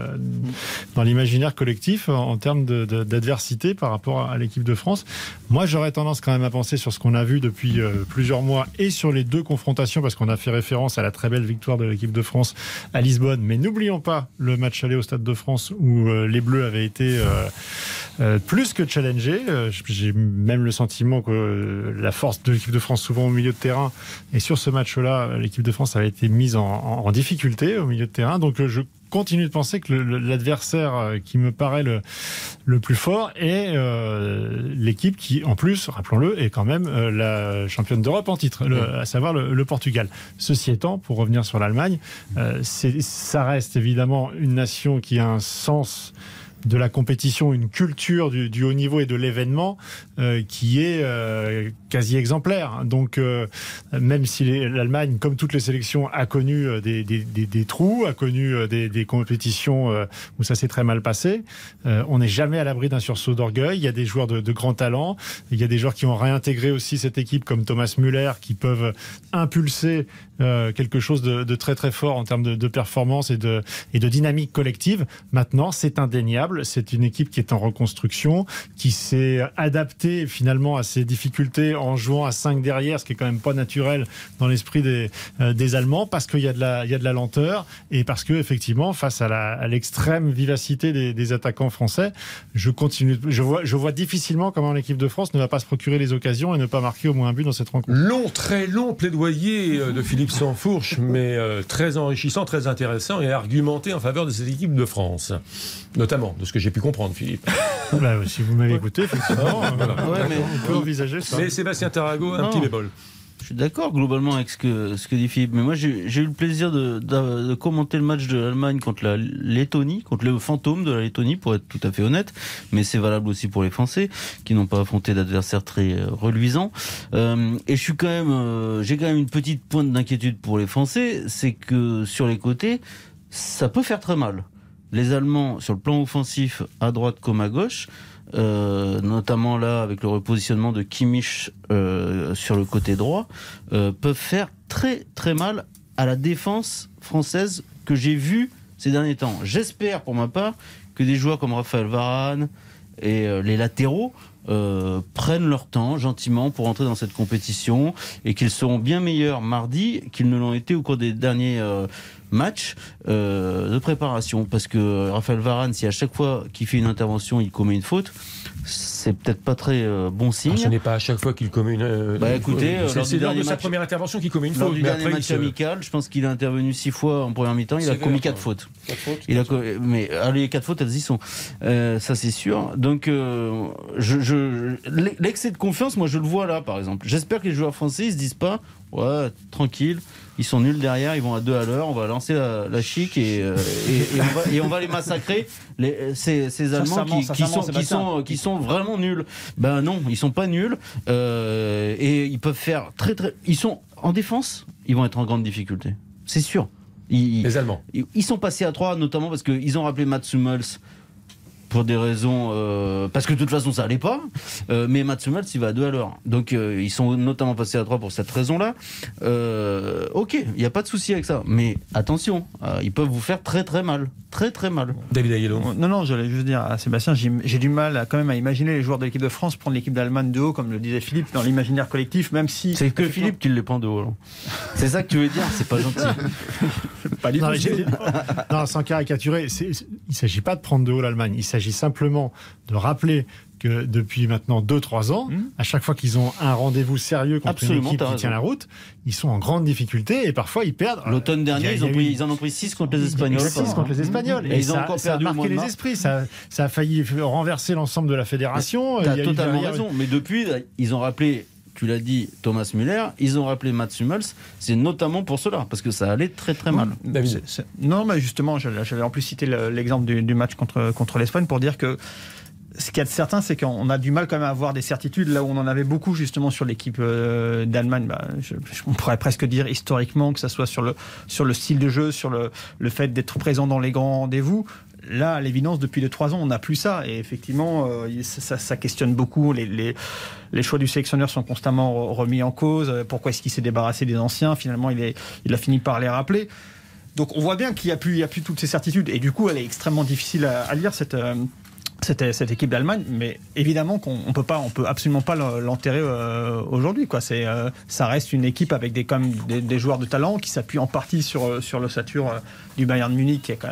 l'imaginaire collectif en termes d'adversité par rapport à l'équipe de France. Moi, j'aurais tendance quand même à penser sur ce qu'on a vu depuis plusieurs mois et sur les 2 confrontations, parce qu'on a fait référence à la très belle victoire de l'équipe de France à Lisbonne, mais n'oublions pas le match aller au Stade de France où les Bleus avaient été plus que challengés. J'ai même le sentiment que la force de l'équipe de France souvent au milieu de terrain, et sur ce match-là, l'équipe de France avait été mise en difficulté au milieu de terrain. Donc je continue de penser que l'adversaire qui me paraît le plus fort est l'équipe qui, en plus, rappelons-le, est quand même la championne d'Europe en titre, à savoir le Portugal. Ceci étant, pour revenir sur l'Allemagne, ça reste évidemment une nation qui a un sens de la compétition, une culture du haut niveau et de l'événement qui est quasi exemplaire. Donc, même si l'Allemagne, comme toutes les sélections, a connu des trous, a connu des compétitions où ça s'est très mal passé, on n'est jamais à l'abri d'un sursaut d'orgueil. Il y a des joueurs de grand talent, il y a des joueurs qui ont réintégré aussi cette équipe, comme Thomas Müller, qui peuvent impulser quelque chose de très très fort en termes de performance et de dynamique collective. Maintenant, c'est indéniable. C'est une équipe qui est en reconstruction, qui s'est adaptée finalement à ses difficultés en jouant à 5 derrière, ce qui est quand même pas naturel dans l'esprit des Allemands, parce qu'il y a de la lenteur et parce que effectivement, face à l'extrême vivacité des attaquants français, je vois difficilement comment l'équipe de France ne va pas se procurer les occasions et ne pas marquer au moins un but dans cette rencontre. Très long plaidoyer de Philippe Sansfourche, mais très enrichissant, très intéressant et argumenté en faveur de cette équipe de France, notamment de ce que j'ai pu comprendre, Philippe. Si vous m'avez écouté, effectivement, on peut envisager ça. Mais Sébastien Tarago, un petit bémol. Je suis d'accord globalement avec ce que dit Philippe, mais moi j'ai eu le plaisir de commenter le match de l'Allemagne contre la Lettonie, contre le fantôme de la Lettonie, pour être tout à fait honnête, mais c'est valable aussi pour les Français qui n'ont pas affronté d'adversaires très reluisants. Et j'ai quand même une petite pointe d'inquiétude pour les Français, c'est que sur les côtés, ça peut faire très mal. les Allemands, sur le plan offensif, à droite comme à gauche, notamment là avec le repositionnement de Kimmich sur le côté droit, peuvent faire très très mal à la défense française que j'ai vue ces derniers temps. J'espère pour ma part que des joueurs comme Raphaël Varane et les latéraux prennent leur temps gentiment pour entrer dans cette compétition et qu'ils seront bien meilleurs mardi qu'ils ne l'ont été au cours des derniers matchs de préparation, parce que Raphaël Varane, si à chaque fois qu'il fait une intervention il commet une faute, c'est peut-être pas très bon signe. Ce n'est pas à chaque fois qu'il commet une. Écoutez, c'est lors de sa première intervention qu'il commet une faute. Lors du dernier match amical, je pense qu'il a intervenu 6 fois en première mi-temps, il a commis 4 fautes. Mais allez, 4 fautes, elles y sont. Ça c'est sûr. Donc l'excès de confiance, moi je le vois là par exemple. J'espère que les joueurs français ils se disent pas ouais, tranquille, ils sont nuls derrière, ils vont à 2 à l'heure, on va lancer la chic et on va les massacrer. Ces Allemands qui sont vraiment nuls. Ben non, ils sont pas nuls et ils peuvent faire ils sont en défense, ils vont être en grande difficulté. C'est sûr. Les Allemands. Ils sont passés à 3 notamment parce qu'ils ont rappelé Mats Hummels pour des raisons parce que de toute façon ça allait pas, mais Mats Hummels il va à 2 à l'heure, donc ils sont notamment passés à 3 pour cette raison là. Ok, il n'y a pas de souci avec ça, mais attention, ils peuvent vous faire très très mal. David Aguelo. Non, j'allais juste dire à Sébastien, j'ai du mal quand même à imaginer les joueurs de l'équipe de France prendre l'équipe d'Allemagne de haut, comme le disait Philippe, dans l'imaginaire collectif, même si... C'est que Philippe qui les prend de haut. Alors. C'est ça que tu veux dire, c'est pas gentil. Pas du tout. Non, sans caricaturer, il ne s'agit pas de prendre de haut l'Allemagne, il s'agit simplement de rappeler que depuis maintenant 2-3 ans, à chaque fois qu'ils ont un rendez-vous sérieux contre une équipe qui tient la route, ils sont en grande difficulté et parfois ils perdent. L'automne dernier, ils en ont pris 6 contre les Espagnols. 6 contre les Espagnols. Et ils ont encore perdu. Ça a marqué les esprits. Ça a failli renverser l'ensemble de la fédération. Tu as totalement raison. Mais depuis, ils ont rappelé, tu l'as dit, Thomas Müller, ils ont rappelé Mats Hummels. C'est notamment pour cela, parce que ça allait très très mal. Non, mais justement, j'avais en plus cité l'exemple du match contre l'Espagne pour dire que ce qu'il y a de certain, c'est qu'on a du mal quand même à avoir des certitudes, là où on en avait beaucoup justement sur l'équipe d'Allemagne. On pourrait presque dire historiquement, que ce soit sur le style de jeu, sur le fait d'être présent dans les grands rendez-vous. Là, à l'évidence, depuis 2-3 ans, on n'a plus ça. Et effectivement, ça questionne beaucoup. Les choix du sélectionneur sont constamment remis en cause. Pourquoi est-ce qu'il s'est débarrassé des anciens ? Finalement, il a fini par les rappeler. Donc on voit bien qu'il n'y a plus toutes ces certitudes. Et du coup, elle est extrêmement difficile à lire, cette équipe d'Allemagne, mais évidemment qu'on peut absolument pas l'enterrer aujourd'hui, quoi. Ça reste une équipe avec des joueurs de talent qui s'appuient en partie sur l'ossature du Bayern Munich qui a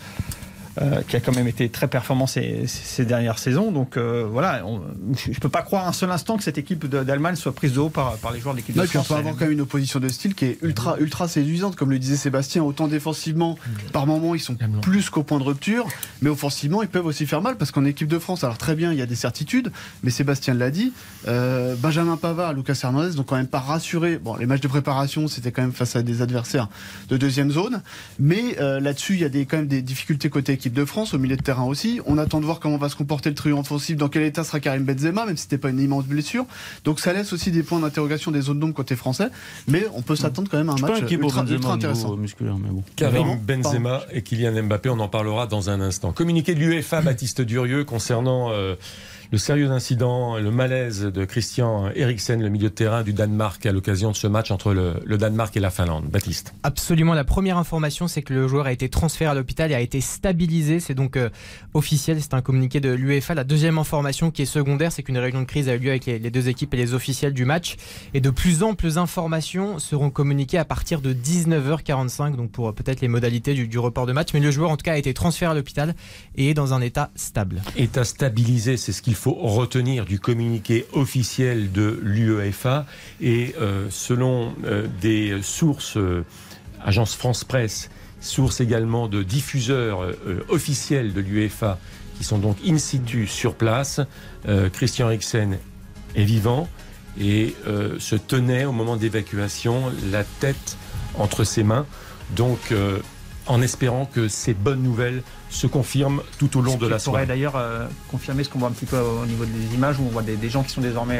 quand même été très performant ces dernières saisons. Donc voilà, je ne peux pas croire un seul instant que cette équipe d'Allemagne soit prise de haut par les joueurs de l'équipe de France. On peut avoir quand même une opposition de style qui est ultra séduisante, comme le disait Sébastien. Autant défensivement, par moments ils sont plus qu'au point de rupture, mais offensivement ils peuvent aussi faire mal, parce qu'en équipe de France, alors très bien, il y a des certitudes, mais Sébastien l'a dit, Benjamin Pavard, Lucas Hernandez n'ont quand même pas rassuré. Bon, les matchs de préparation c'était quand même face à des adversaires de deuxième zone, mais là-dessus il y a quand même des difficultés côté équipe de France, au milieu de terrain aussi. On attend de voir comment va se comporter le trio offensif, dans quel état sera Karim Benzema, même si c'était pas une immense blessure. Donc ça laisse aussi des points d'interrogation, des zones d'ombre côté français, mais on peut s'attendre quand même à un match ultra intéressant. Musculaire, mais bon. Karim Benzema et Kylian Mbappé, on en parlera dans un instant. Communiqué de l'UEFA, Baptiste Durieux, concernant le sérieux incident, le malaise de Christian Eriksen, le milieu de terrain du Danemark, à l'occasion de ce match entre le Danemark et la Finlande. Baptiste. Absolument. La première information, c'est que le joueur a été transféré à l'hôpital et a été stabilisé. C'est donc officiel. C'est un communiqué de l'UEFA. La deuxième information qui est secondaire, c'est qu'une réunion de crise a eu lieu avec les deux équipes et les officiels du match. Et de plus amples informations seront communiquées à partir de 19h45, donc pour peut-être les modalités du report de match. Mais le joueur, en tout cas, a été transféré à l'hôpital et est dans un état stable. État stabilisé, c'est ce qu'il faut retenir du communiqué officiel de l'UEFA. Et selon des sources, Agence France Presse, sources également de diffuseurs officiels de l'UEFA qui sont donc in situ sur place, Christian Eriksen est vivant et se tenait au moment d'évacuation la tête entre ses mains. Donc en espérant que ces bonnes nouvelles se confirment tout au long de la soirée. On pourrait d'ailleurs confirmer ce qu'on voit un petit peu au niveau des images, où on voit des gens qui sont désormais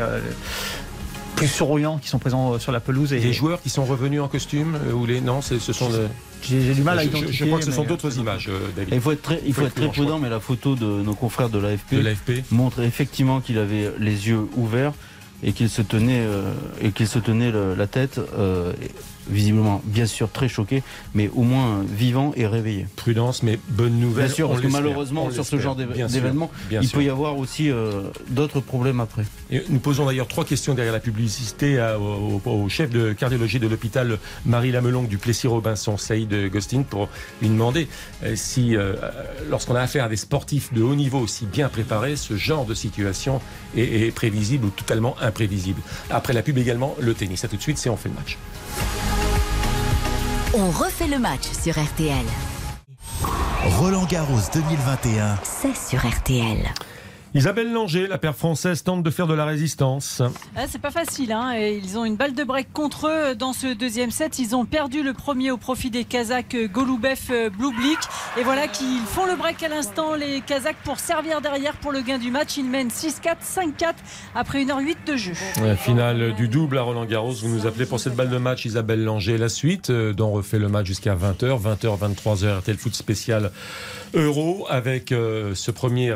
plus souriants, qui sont présents sur la pelouse. Et des joueurs qui sont revenus en costume ou les... Non, ce sont J'ai du mal à identifier. Je crois que ce sont d'autres images, David. Il faut être très prudent, mais la photo de nos confrères de l'AFP montre effectivement qu'il avait les yeux ouverts et qu'il se tenait la tête, visiblement, bien sûr, très choqué, mais au moins vivant et réveillé. Prudence, mais bonne nouvelle. Bien sûr, parce que malheureusement, sur ce genre d'événement, il peut y avoir aussi d'autres problèmes après. Et nous posons d'ailleurs 3 questions derrière la publicité au chef de cardiologie de l'hôpital Marie Lamelongue du Plessis-Robinson, Saïd Gostin, pour lui demander si, lorsqu'on a affaire à des sportifs de haut niveau aussi bien préparés, ce genre de situation est prévisible ou totalement imprévisible. Après la pub également, le tennis. À tout de suite, c'est On fait le match. On refait le match sur RTL. Roland Garros 2021. C'est sur RTL. Isabelle Langer, la paire française, tente de faire de la résistance. C'est pas facile, hein. Et ils ont une balle de break contre eux dans ce deuxième set. Ils ont perdu le premier au profit des Kazakhs Golubev Bublik. Et voilà qu'ils font le break à l'instant, les Kazakhs, pour servir derrière pour le gain du match. Ils mènent 6-4, 5-4 après 1h08 de jeu. Finale du double à Roland Garros. Vous nous appelez pour cette balle de match, Isabelle Langer. La suite, dont on refait le match jusqu'à 20h, 23h, RTL Foot spécial Euro, avec ce premier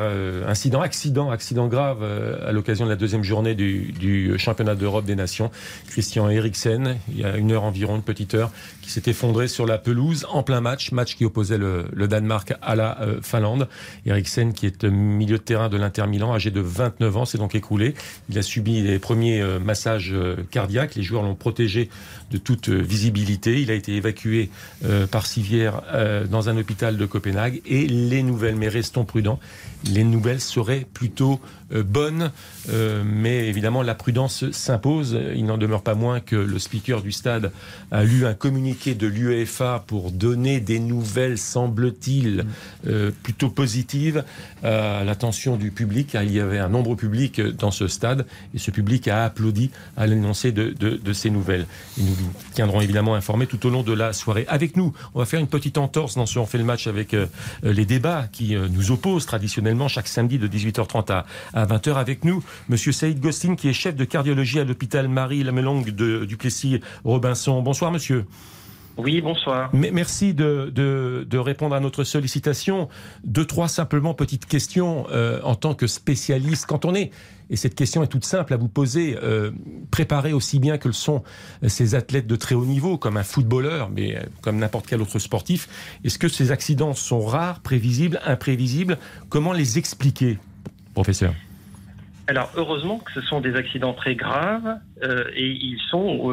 accident grave à l'occasion de la deuxième journée du championnat d'Europe des Nations. Christian Eriksen, il y a une petite heure, qui s'est effondré sur la pelouse en plein match qui opposait le Danemark à la Finlande. Eriksen, qui est milieu de terrain de l'Inter Milan, âgé de 29 ans, s'est donc écroulé. Il a subi les premiers massages cardiaques. Les joueurs l'ont protégé de toute visibilité. Il a été évacué par civière dans un hôpital de Copenhague. Et les nouvelles, mais restons prudents, les nouvelles seraient plutôt bonnes, mais évidemment la prudence s'impose. Il n'en demeure pas moins que le speaker du stade a lu un communiqué de l'UEFA pour donner des nouvelles, semble-t-il, plutôt positives à l'attention du public, car il y avait un nombreux public dans ce stade, et ce public a applaudi à l'énoncé de ces nouvelles. Et nous vous tiendrons évidemment informés tout au long de la soirée. Avec nous, on va faire une petite entorse dans ce On fait le match avec les débats qui nous opposent traditionnellement chaque samedi de 18h30 à 20h. Avec nous, Monsieur Saïd Gostin, qui est chef de cardiologie à l'hôpital Marie Lamelongue du Plessis-Robinson. Bonsoir, monsieur. Oui, bonsoir. Merci de répondre à notre sollicitation. 2-3 simplement petites questions en tant que spécialiste. Quand on est, et cette question est toute simple à vous poser, préparé aussi bien que le sont ces athlètes de très haut niveau, comme un footballeur, mais comme n'importe quel autre sportif, est-ce que ces accidents sont rares, prévisibles, imprévisibles? Comment les expliquer, professeur? Alors, heureusement que ce sont des accidents très graves et ils sont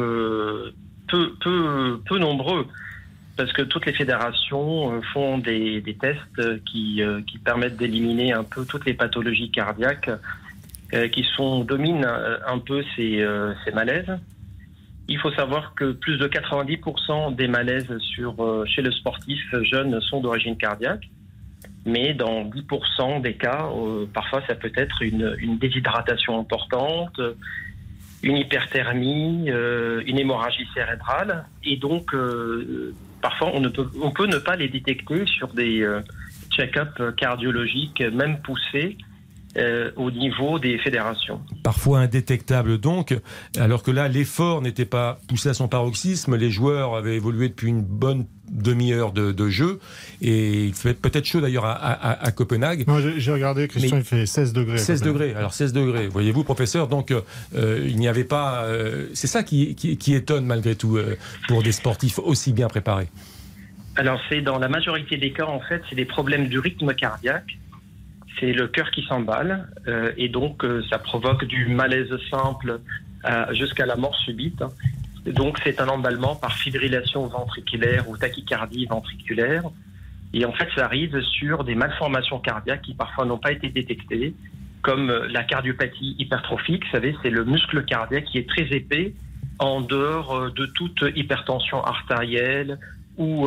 peu nombreux, parce que toutes les fédérations font des tests qui permettent d'éliminer un peu toutes les pathologies cardiaques qui dominent un peu ces malaises. Il faut savoir que plus de 90% des malaises chez le sportif jeune sont d'origine cardiaque, mais dans 10% des cas, parfois ça peut être une déshydratation importante, une hyperthermie, une hémorragie cérébrale, et donc parfois on peut ne pas les détecter sur des check-up cardiologiques même poussés au niveau des fédérations. Parfois indétectable donc, alors que là l'effort n'était pas poussé à son paroxysme, les joueurs avaient évolué depuis une bonne demi-heure de jeu, et il fait peut-être chaud d'ailleurs à Copenhague. Moi j'ai regardé, Christian, il fait 16 degrés. 16 degrés, alors 16 degrés, voyez-vous professeur, donc il n'y avait pas... c'est ça qui étonne malgré tout pour des sportifs aussi bien préparés. Alors c'est dans la majorité des cas en fait, c'est des problèmes du rythme cardiaque. C'est le cœur qui s'emballe et donc ça provoque du malaise simple jusqu'à la mort subite. Donc c'est un emballement par fibrillation ventriculaire ou tachycardie ventriculaire. Et en fait ça arrive sur des malformations cardiaques qui parfois n'ont pas été détectées, comme la cardiopathie hypertrophique. Vous savez, c'est le muscle cardiaque qui est très épais en dehors de toute hypertension artérielle ou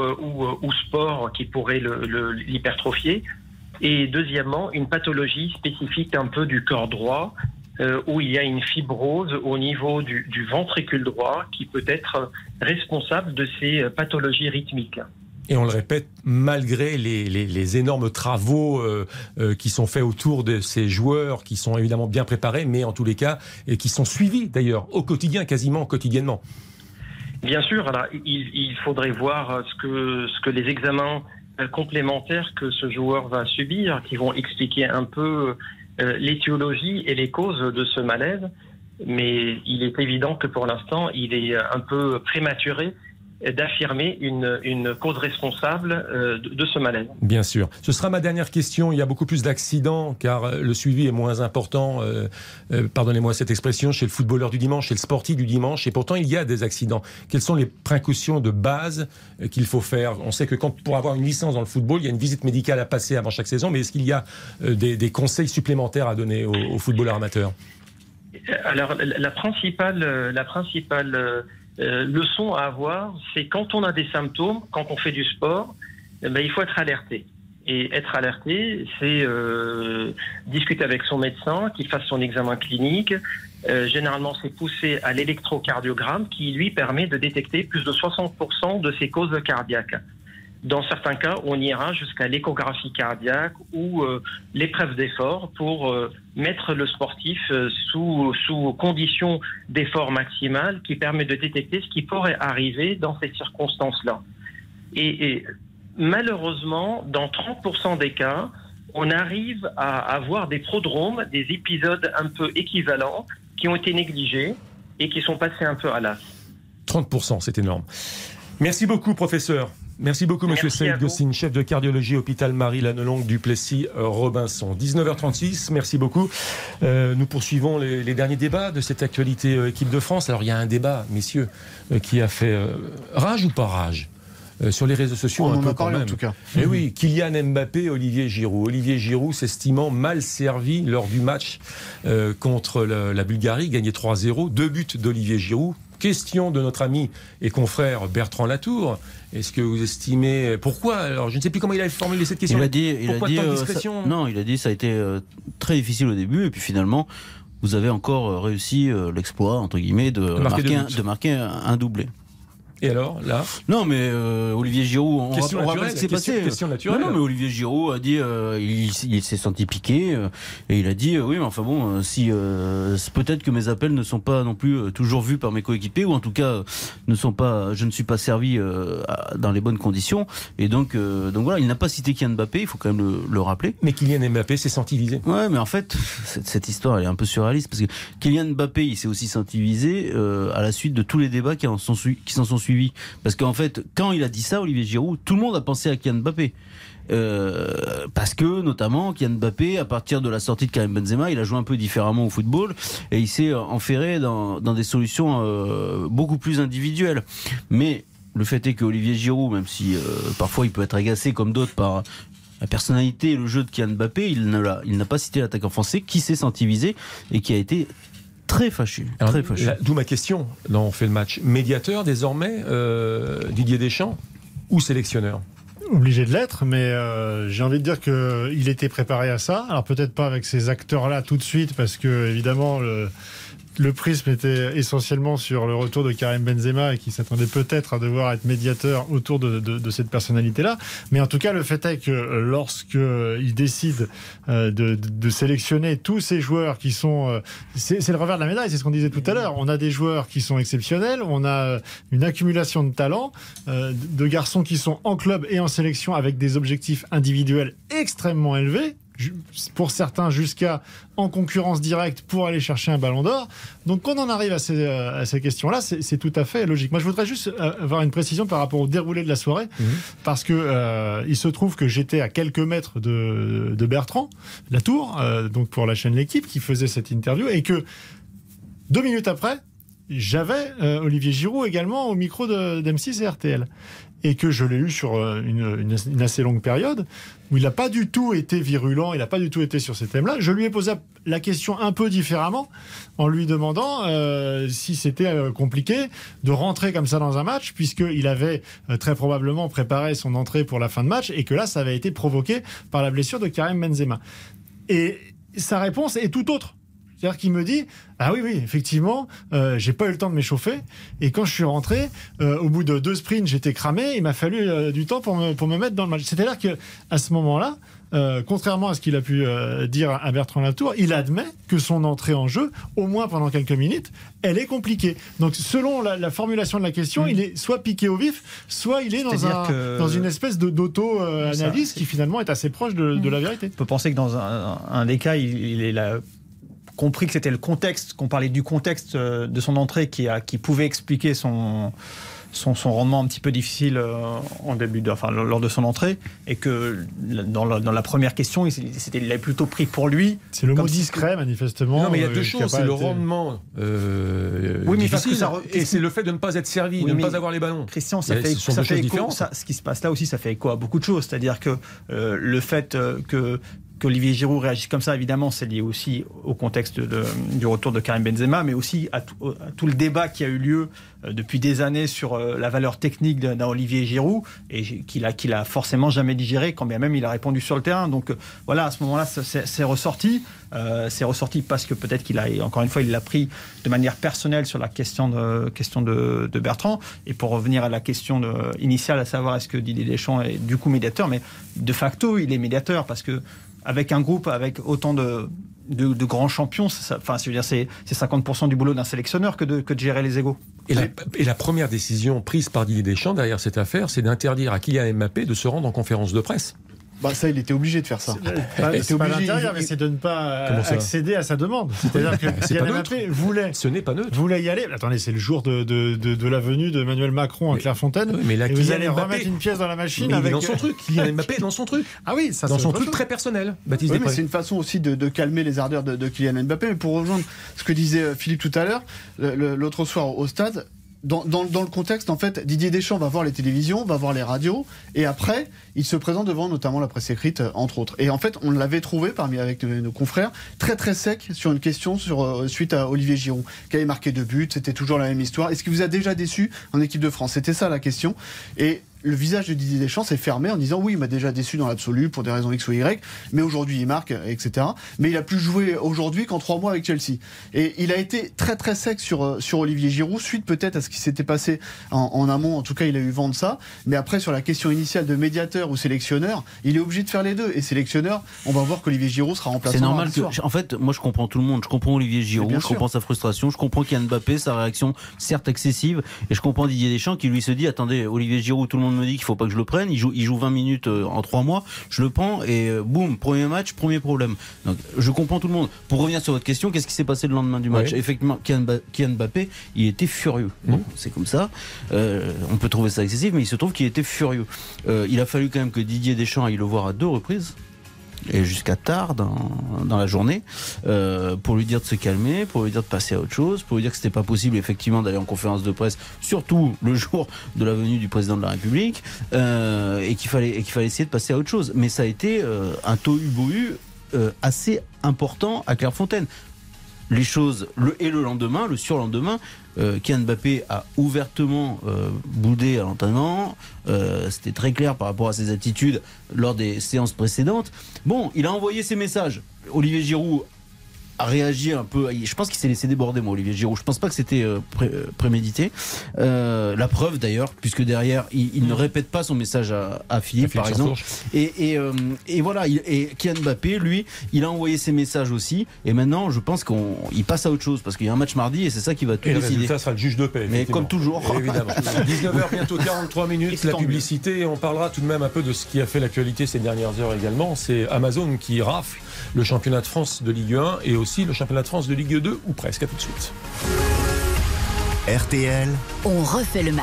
sport qui pourrait l'hypertrophier. Et deuxièmement, une pathologie spécifique un peu du cœur droit, où il y a une fibrose au niveau du ventricule droit qui peut être responsable de ces pathologies rythmiques. Et on le répète, malgré les énormes travaux qui sont faits autour de ces joueurs, qui sont évidemment bien préparés, mais en tous les cas, et qui sont suivis d'ailleurs au quotidien, quasiment quotidiennement. Bien sûr, alors, il faudrait voir ce que les examens complémentaires que ce joueur va subir, qui vont expliquer un peu l'étiologie et les causes de ce malaise. Mais il est évident que pour l'instant, il est un peu prématuré d'affirmer une cause responsable de ce malaise. Bien sûr. Ce sera ma dernière question. Il y a beaucoup plus d'accidents car le suivi est moins important, pardonnez-moi cette expression, chez le footballeur du dimanche, chez le sportif du dimanche, et pourtant il y a des accidents. Quelles sont les précautions de base qu'il faut faire ? On sait que pour avoir une licence dans le football, il y a une visite médicale à passer avant chaque saison, mais est-ce qu'il y a des conseils supplémentaires à donner aux footballeurs amateurs ? Alors, la principale leçon à avoir, c'est quand on a des symptômes, quand on fait du sport, il faut être alerté. Et être alerté, c'est discuter avec son médecin, qu'il fasse son examen clinique. Généralement, c'est poussé à l'électrocardiogramme qui, lui, permet de détecter plus de 60% de ces causes cardiaques. Dans certains cas, on ira jusqu'à l'échographie cardiaque ou l'épreuve d'effort pour mettre le sportif sous conditions d'effort maximal qui permet de détecter ce qui pourrait arriver dans ces circonstances-là. Et malheureusement, dans 30% des cas, on arrive à avoir des prodromes, des épisodes un peu équivalents qui ont été négligés et qui sont passés un peu à l'as. 30%, c'est énorme. Merci beaucoup, professeur. Merci beaucoup, monsieur Saïd Gossine, chef de cardiologie, hôpital Marie-Lannelongue, Duplessis, Robinson. 19h36, merci beaucoup. Nous poursuivons les derniers débats de cette actualité équipe de France. Alors, il y a un débat, messieurs, qui a fait rage ou pas rage sur les réseaux sociaux. On un en peu a parlé quand en même. tout cas. Et oui, Kylian Mbappé, Olivier Giroud. Olivier Giroud s'estimant mal servi lors du match contre la Bulgarie, gagné 3-0. 2 buts d'Olivier Giroud. Question de notre ami et confrère Bertrand Latour. Est-ce que vous estimez... Pourquoi ? Alors, je ne sais plus comment il a formulé cette question. Il a dit tant de discrétion ? il a dit ça a été très difficile au début, et puis finalement, vous avez encore réussi l'exploit, entre guillemets, de marquer un doublé. Et alors, là ? Non, mais Olivier Giroud, on va voir ce qui s'est passé. Question naturelle. Non, mais Olivier Giroud a dit, il s'est senti piqué, et il a dit, oui, mais enfin bon, si peut-être que mes appels ne sont pas non plus toujours vus par mes coéquipiers, ou en tout cas je ne suis pas servi dans les bonnes conditions, et donc voilà, il n'a pas cité Kylian Mbappé, il faut quand même le rappeler. Mais Kylian Mbappé s'est senti visé. Ouais, mais en fait, cette histoire, elle est un peu surréaliste, parce que Kylian Mbappé, il s'est aussi senti visé à la suite de tous les débats qui s'en sont suivis. Parce qu'en fait, quand il a dit ça, Olivier Giroud, tout le monde a pensé à Kylian Mbappé. Parce que, notamment, Kylian Mbappé, à partir de la sortie de Karim Benzema, il a joué un peu différemment au football et il s'est enferré dans des solutions beaucoup plus individuelles. Mais le fait est que Olivier Giroud, même si parfois il peut être agacé comme d'autres par la personnalité et le jeu de Kylian Mbappé, il n'a pas cité l'attaquant français qui s'est senti visé et qui a été très fâché. D'où ma question, là on fait le match. Médiateur désormais, Didier Deschamps, ou sélectionneur ? Obligé de l'être, mais j'ai envie de dire qu'il était préparé à ça. Alors peut-être pas avec ces acteurs-là tout de suite, parce que évidemment le prisme était essentiellement sur le retour de Karim Benzema et qui s'attendait peut-être à devoir être médiateur autour de cette personnalité-là. Mais en tout cas, le fait est que lorsqu'il décide de sélectionner tous ces joueurs qui sont... c'est le revers de la médaille, c'est ce qu'on disait tout à l'heure. On a des joueurs qui sont exceptionnels, on a une accumulation de talents, de garçons qui sont en club et en sélection avec des objectifs individuels extrêmement élevés, pour certains jusqu'à en concurrence directe pour aller chercher un ballon d'or. Donc quand on en arrive à ces questions-là, c'est tout à fait logique. Moi je voudrais juste avoir une précision par rapport au déroulé de la soirée, parce que il se trouve que j'étais à quelques mètres de Bertrand Latour, donc pour la chaîne L'Équipe, qui faisait cette interview, et que 2 minutes après, j'avais Olivier Giroud également au micro d'M6 et RTL. Et que je l'ai eu sur une assez longue période, où il n'a pas du tout été virulent, il n'a pas du tout été sur ces thèmes-là. Je lui ai posé la question un peu différemment, en lui demandant si c'était compliqué de rentrer comme ça dans un match, puisqu'il avait très probablement préparé son entrée pour la fin de match, et que là, ça avait été provoqué par la blessure de Karim Benzema. Et sa réponse est tout autre. C'est-à-dire qu'il me dit ah oui effectivement j'ai pas eu le temps de m'échauffer et quand je suis rentré au bout de 2 sprints j'étais cramé, il m'a fallu du temps pour me mettre dans le match. C'est-à-dire que à ce moment-là, contrairement à ce qu'il a pu dire à Bertrand Latour, il admet que son entrée en jeu, au moins pendant quelques minutes, elle est compliquée. Donc selon la formulation de la question, il est soit piqué au vif, soit il est dans une espèce d'auto-analyse qui finalement est assez proche de la vérité. On peut penser que dans un des cas, il a compris que c'était le contexte, qu'on parlait du contexte de son entrée qui pouvait expliquer son rendement un petit peu difficile lors de son entrée, et que dans la première question, il l'avait plutôt pris pour lui. C'est le mot discret, manifestement. Non, mais il y a 2 choses. C'est le rendement difficile, et c'est le fait de ne pas être servi, de ne pas avoir les ballons. Christian, ça fait écho. Ce qui se passe là aussi, ça fait écho à beaucoup de choses. C'est-à-dire que le fait qu'Olivier Giroud réagisse comme ça, évidemment, c'est lié aussi au contexte du retour de Karim Benzema, mais aussi à tout le débat qui a eu lieu depuis des années sur la valeur technique d'un Olivier Giroud, et qu'il a forcément jamais digéré, quand bien même il a répondu sur le terrain. Donc voilà, à ce moment-là, c'est ressorti. C'est ressorti parce que peut-être il l'a pris de manière personnelle sur la question de Bertrand. Et pour revenir à la question initiale, à savoir est-ce que Didier Deschamps est du coup médiateur, mais de facto, il est médiateur, parce que avec un groupe, avec autant de grands champions, c'est 50% du boulot d'un sélectionneur que de gérer les égos. Et la première décision prise par Didier Deschamps derrière cette affaire, c'est d'interdire à Kylian Mbappé de se rendre en conférence de presse. Ça, il était obligé de faire ça. C'est pas l'intérieur, mais c'est de ne pas accéder à sa demande. C'est-à-dire que Kylian Mbappé voulait y aller. Attendez, c'est le jour de la venue de Emmanuel Macron à Clairefontaine. Mais là, et vous allez remettre une pièce dans la machine avec... dans son truc. Kylian Mbappé est dans son truc. Ah oui, ça dans son truc très personnel. Baptiste Després. Mais c'est une façon aussi de calmer les ardeurs de Kylian Mbappé. Mais pour rejoindre ce que disait Philippe tout à l'heure, l'autre soir au stade, dans le contexte, en fait, Didier Deschamps va voir les télévisions, va voir les radios, et après, il se présente devant notamment la presse écrite, entre autres. Et en fait, on l'avait trouvé, avec nos confrères, très très sec sur une question suite à Olivier Giroud, qui avait marqué 2 buts, c'était toujours la même histoire. Est-ce qu'il vous a déjà déçu en équipe de France? C'était ça la question. Et le visage de Didier Deschamps s'est fermé en disant oui, il m'a déjà déçu dans l'absolu pour des raisons X ou Y, mais aujourd'hui il marque, etc. Mais il a plus joué aujourd'hui qu'en 3 mois avec Chelsea. Et il a été très très sec sur Olivier Giroud, suite peut-être à ce qui s'était passé en amont. En tout cas, il a eu vent de ça. Mais après, sur la question initiale de médiateur ou sélectionneur, il est obligé de faire les deux. Et sélectionneur, on va voir qu'Olivier Giroud sera remplaçant. C'est normal en fait, moi je comprends tout le monde. Je comprends Olivier Giroud, je comprends sa frustration, je comprends Kylian Mbappé, sa réaction certes excessive, et je comprends Didier Deschamps qui lui se dit attendez, Olivier Giroud, tout le monde me dit qu'il faut pas que je le prenne, il joue 20 minutes en 3 mois, je le prends et boum, premier match, premier problème. Donc je comprends tout le monde. Pour revenir sur votre question, qu'est-ce qui s'est passé le lendemain du match? Effectivement, Kylian Mbappé, il était furieux. Bon, c'est comme ça. On peut trouver ça excessif, mais il se trouve qu'il était furieux. Il a fallu quand même que Didier Deschamps aille le voir à 2 reprises. Et jusqu'à tard dans la journée, pour lui dire de se calmer, pour lui dire de passer à autre chose, pour lui dire que c'était pas possible effectivement d'aller en conférence de presse, surtout le jour de la venue du président de la République, et qu'il fallait essayer de passer à autre chose. Mais ça a été un tohu-bohu assez important à Clairefontaine. Les choses, le lendemain, le surlendemain, Kylian Mbappé a ouvertement boudé à l'entraînement. C'était très clair par rapport à ses attitudes lors des séances précédentes. Bon, il a envoyé ses messages. Olivier Giroud a réagi un peu. Je pense qu'il s'est laissé déborder, moi, Olivier Giroud. Je pense pas que c'était prémédité. La preuve, d'ailleurs, puisque derrière, il ne répète pas son message à Philippe, par exemple. Et voilà. Et Kylian Mbappé, lui, il a envoyé ses messages aussi. Et maintenant, je pense qu'il passe à autre chose, parce qu'il y a un match mardi et c'est ça qui va tout décider. Le résultat sera le juge de paix. Mais comme toujours. Évidemment. 19h, bientôt 43 minutes. La publicité. On parlera tout de même un peu de ce qui a fait l'actualité ces dernières heures également. C'est Amazon qui rafle le championnat de France de Ligue 1 et aussi le championnat de France de Ligue 2, ou presque. À tout de suite. RTL, on refait le match.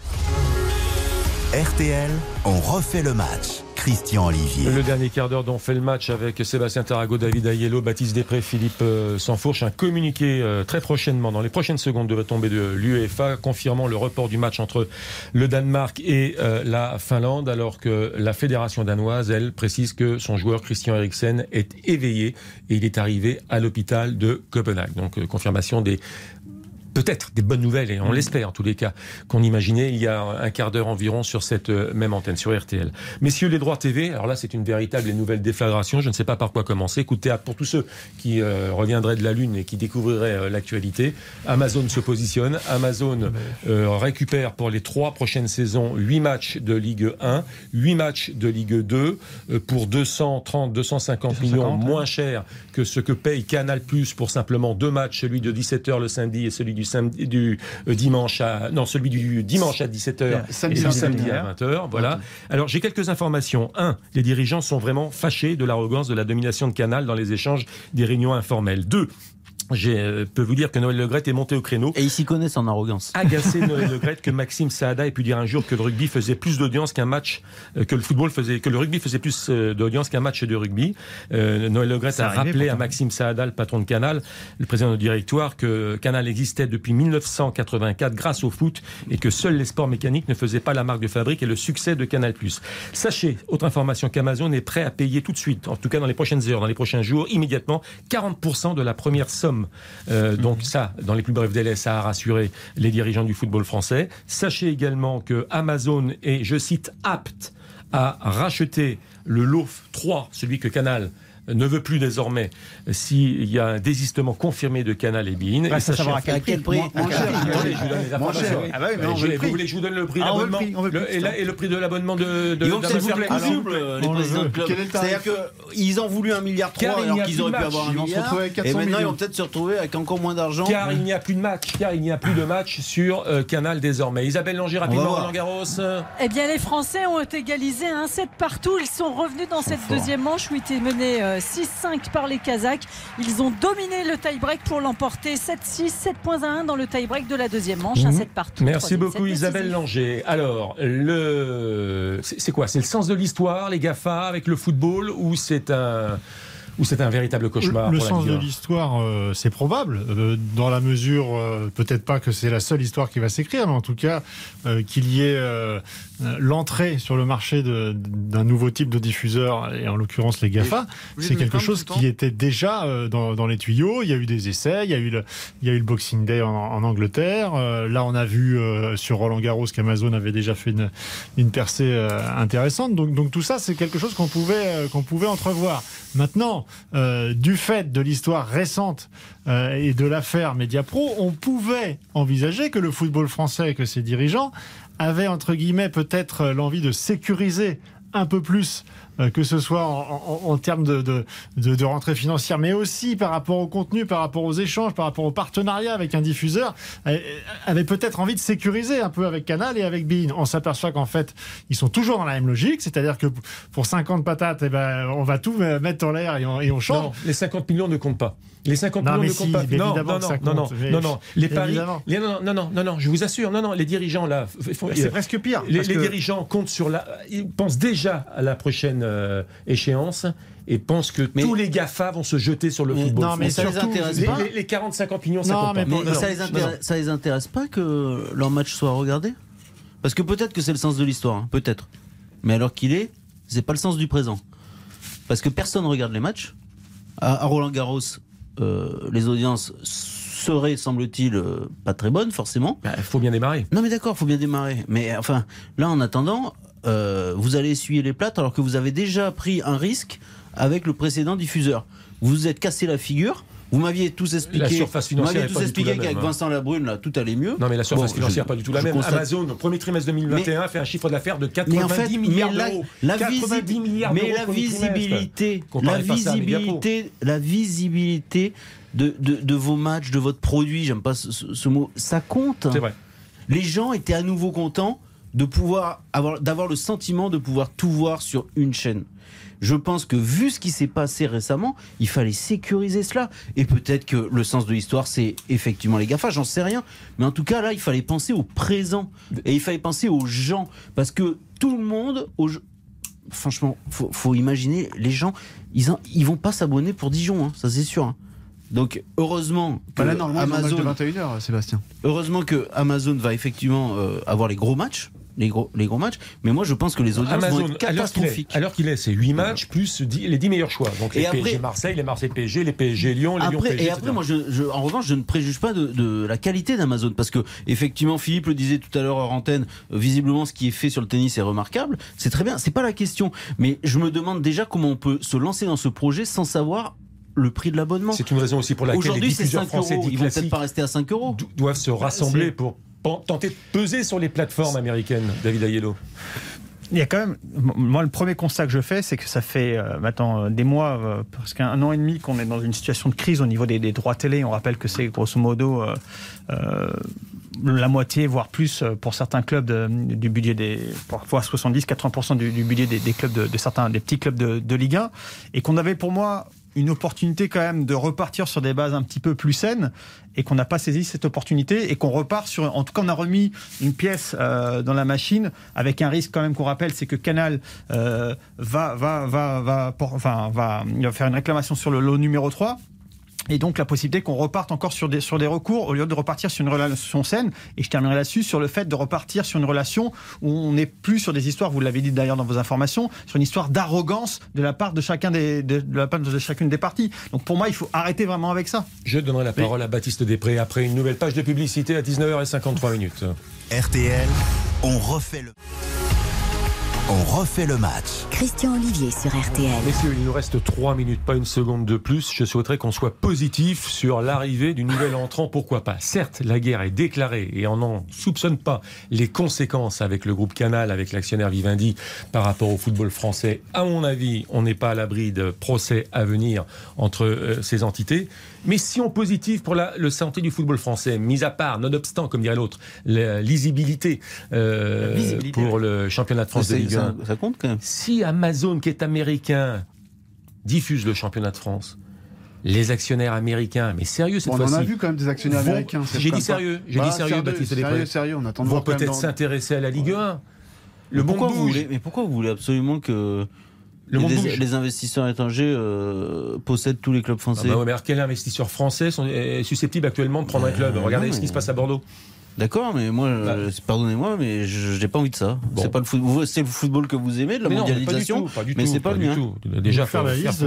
RTL, on refait le match. Christian Olivier. Le dernier quart d'heure dont on fait le match avec Sébastien Tarago, David Aiello, Baptiste Després, Philippe Sansfourche. Un communiqué très prochainement, dans les prochaines secondes, devrait tomber de l'UEFA, confirmant le report du match entre le Danemark et la Finlande, alors que la fédération danoise, elle, précise que son joueur Christian Eriksen est éveillé et il est arrivé à l'hôpital de Copenhague. Donc confirmation des peut-être des bonnes nouvelles, et on l'espère en tous les cas, qu'on imaginait il y a un quart d'heure environ sur cette même antenne, sur RTL. Messieurs, les droits TV, alors là c'est une véritable et nouvelle déflagration, je ne sais pas par quoi commencer. Coup de théâtre pour tous ceux qui reviendraient de la Lune et qui découvriraient l'actualité. Amazon se positionne, Amazon récupère pour les 3 prochaines saisons 8 matchs de Ligue 1, 8 matchs de Ligue 2, pour 230-250 millions moins cher que ce que paye Canal+, pour simplement 2 matchs, celui de 17h le samedi et celui celui du dimanche à 17h et le samedi à 20h. Voilà. Okay. Alors j'ai quelques informations. 1, les dirigeants sont vraiment fâchés de l'arrogance de la domination de Canal dans les échanges des réunions informelles. 2, je peux vous dire que Noël Le Graët est monté au créneau. Et ils s'y connaissent en arrogance. Agacé Noël Le Graët que Maxime Saada ait pu dire un jour que le rugby faisait plus d'audience qu'un match, que le rugby faisait plus d'audience qu'un match de rugby. Noël Le Graët a rappelé à Maxime Saada, le patron de Canal, le président du directoire, que Canal existait depuis 1984 grâce au foot et que seuls les sports mécaniques ne faisaient pas la marque de fabrique et le succès de Canal+. Sachez, autre information, qu'Amazon est prêt à payer tout de suite, en tout cas dans les prochaines heures, dans les prochains jours, immédiatement, 40% de la première somme. Donc ça, dans les plus brefs délais, ça a rassuré les dirigeants du football français. Sachez également que Amazon est, je cite, apte à racheter le lot 3, celui que Canal ne veut plus désormais, s'il y a un désistement confirmé de Canal et beIN. Ouais, ça savoir à quel prix. Attendez, je vous donne les informations. Vous voulez que je vous donne le prix d'abonnement et le prix de l'abonnement de ils vont peut-être faire possible, les présidents de club. C'est-à-dire qu'ils ont voulu 1,3 milliard alors qu'ils auraient pu avoir 1 milliard. Et maintenant, ils vont peut-être se retrouver avec encore moins d'argent. Car il n'y a plus de match. Car il n'y a plus de match sur Canal désormais. Isabelle Langer, rapidement, Roland Garros. Eh bien, les Français ont égalisé 1-7 partout. Ils sont revenus dans cette deuxième manche où ils étaient menés 6-5 par les Kazakhs. Ils ont dominé le tie-break pour l'emporter 7-6, 7 points à 1 dans le tie-break de la deuxième manche, 1-7 partout. Merci beaucoup Isabelle Langer. Alors, c'est quoi? C'est le sens de l'histoire, les GAFA avec le football, ou c'est un véritable cauchemar? Le sens de l'histoire, c'est probable, dans la mesure, peut-être pas que c'est la seule histoire qui va s'écrire, mais en tout cas, qu'il y ait l'entrée sur le marché d'un nouveau type de diffuseur, et en l'occurrence les GAFA, c'est quelque chose qui était déjà dans les tuyaux. Il y a eu des essais, il y a eu le Boxing Day en Angleterre. Là, on a vu sur Roland Garros qu'Amazon avait déjà fait une percée intéressante. Donc tout ça, c'est quelque chose qu'on pouvait entrevoir. Maintenant, du fait de l'histoire récente et de l'affaire Mediapro, on pouvait envisager que le football français et que ses dirigeants avaient, entre guillemets, peut-être l'envie de sécuriser un peu plus, que ce soit en termes de rentrée financière, mais aussi par rapport au contenu, par rapport aux échanges, par rapport au partenariat avec un diffuseur, avait peut-être envie de sécuriser un peu avec Canal et avec beIN. On s'aperçoit qu'en fait, ils sont toujours dans la même logique, c'est-à-dire que pour 50 patates, on va tout mettre en l'air et on change. Non, les 50 millions ne comptent pas. Les 50 millions ne comptent pas. Non. Les paris. Non, je vous assure. Non, les dirigeants là. C'est presque pire. Les dirigeants comptent ils pensent déjà à la prochaine échéance et pensent que tous les GAFA vont se jeter sur le football. Non, mais ça les intéresse pas. Les 40-50 millions, ça compte pas. Mais ça les intéresse pas que leur match soit regardé? Parce que peut-être que c'est le sens de l'histoire, peut-être. Mais alors c'est pas le sens du présent. Parce que personne regarde les matchs. À Roland Garros, les audiences seraient, semble-t-il, pas très bonnes, forcément. Il faut bien démarrer. Non, mais d'accord, il faut bien démarrer. Mais enfin, là, en attendant, vous allez essuyer les plates alors que vous avez déjà pris un risque avec le précédent diffuseur. Vous vous êtes cassé la figure. Vous m'aviez tous expliqué. La surface financière qu'avec Vincent Labrune, là, tout allait mieux. Non, mais la surface financière, pas du tout la même. Amazon, au premier trimestre 2021, fait un chiffre d'affaires de 90 milliards d'euros. La visibilité de vos matchs, de votre produit, j'aime pas ce mot, ça compte. C'est vrai. Les gens étaient à nouveau contents d'avoir le sentiment de pouvoir tout voir sur une chaîne. Je pense que vu ce qui s'est passé récemment, il fallait sécuriser cela. Et peut-être que le sens de l'histoire, c'est effectivement les GAFA, j'en sais rien. Mais en tout cas, là, il fallait penser au présent. Et il fallait penser aux gens. Parce que tout le monde... Franchement, faut imaginer, les gens, ils vont pas s'abonner pour Dijon, hein, ça c'est sûr. Hein. Donc, heureusement que Amazon... de 21h, Sébastien. Heureusement que Amazon va effectivement avoir les gros matchs. les gros matchs. Mais moi, je pense que les audiences vont être catastrophiques. À l'heure qu'il est, c'est 8 matchs plus les 10 meilleurs choix. Donc les PSG Marseille, les Marseille PSG, les PSG Lyon, les Lyon PSG. Et après, moi, en revanche, je ne préjuge pas de la qualité d'Amazon, parce que effectivement, Philippe le disait tout à l'heure hors antenne, visiblement, ce qui est fait sur le tennis est remarquable. C'est très bien, c'est pas la question. Mais je me demande déjà comment on peut se lancer dans ce projet sans savoir le prix de l'abonnement. C'est une raison aussi pour laquelle les diffuseurs français ils vont peut-être pas rester à 5 euros. Doivent se rassembler pour tenter de peser sur les plateformes américaines. David Aiello. Il y a quand même, moi, le premier constat que je fais, c'est que ça fait maintenant des mois, presque un an et demi, qu'on est dans une situation de crise au niveau des droits télé. On rappelle que c'est grosso modo la moitié, voire plus, pour certains clubs du budget parfois 70-80% du budget des clubs de certains des petits clubs de Ligue 1, et qu'on avait pour moi une opportunité quand même de repartir sur des bases un petit peu plus saines, et qu'on n'a pas saisi cette opportunité, et qu'on repart sur... En tout cas, on a remis une pièce dans la machine, avec un risque quand même qu'on rappelle, c'est que Canal va faire une réclamation sur le lot numéro 3. Et donc la possibilité qu'on reparte encore sur des recours au lieu de repartir sur une relation saine. Et je terminerai là-dessus sur le fait de repartir sur une relation où on n'est plus sur des histoires, vous l'avez dit d'ailleurs dans vos informations, sur une histoire d'arrogance de la part de chacune des parties. Donc pour moi, il faut arrêter vraiment avec ça. Je donnerai la parole à Baptiste Després après une nouvelle page de publicité à 19h53. RTL, on refait le match. Christian Olivier sur RTL. Messieurs, il nous reste 3 minutes, pas une seconde de plus. Je souhaiterais qu'on soit positif sur l'arrivée du nouvel entrant, pourquoi pas. Certes, la guerre est déclarée et on n'en soupçonne pas les conséquences avec le groupe Canal, avec l'actionnaire Vivendi par rapport au football français. À mon avis, on n'est pas à l'abri de procès à venir entre ces entités. Mais si on positive pour la santé du football français, mis à part, nonobstant, comme dirait l'autre, la lisibilité, pour le championnat de France de Ligue 1. Ça compte quand même. Si Amazon, qui est américain, diffuse le championnat de France, les actionnaires américains, mais sérieux cette fois-ci... On en a vu quand même des actionnaires américains. J'ai dit sérieux, Baptiste Després. Sérieux, on attend de vont voir peut-être s'intéresser à la Ligue 1. Pourquoi vous voulez absolument que... Les investisseurs étrangers possèdent tous les clubs français. Mais quel investisseur français est susceptible actuellement de prendre un club ? Regardez ce qui se passe à Bordeaux. D'accord, mais moi, pardonnez-moi, mais je n'ai pas envie de ça. Bon. C'est pas le football, c'est le football que vous aimez, de la mondialisation, pas du tout, mais c'est pas le mien. Déjà faire la liste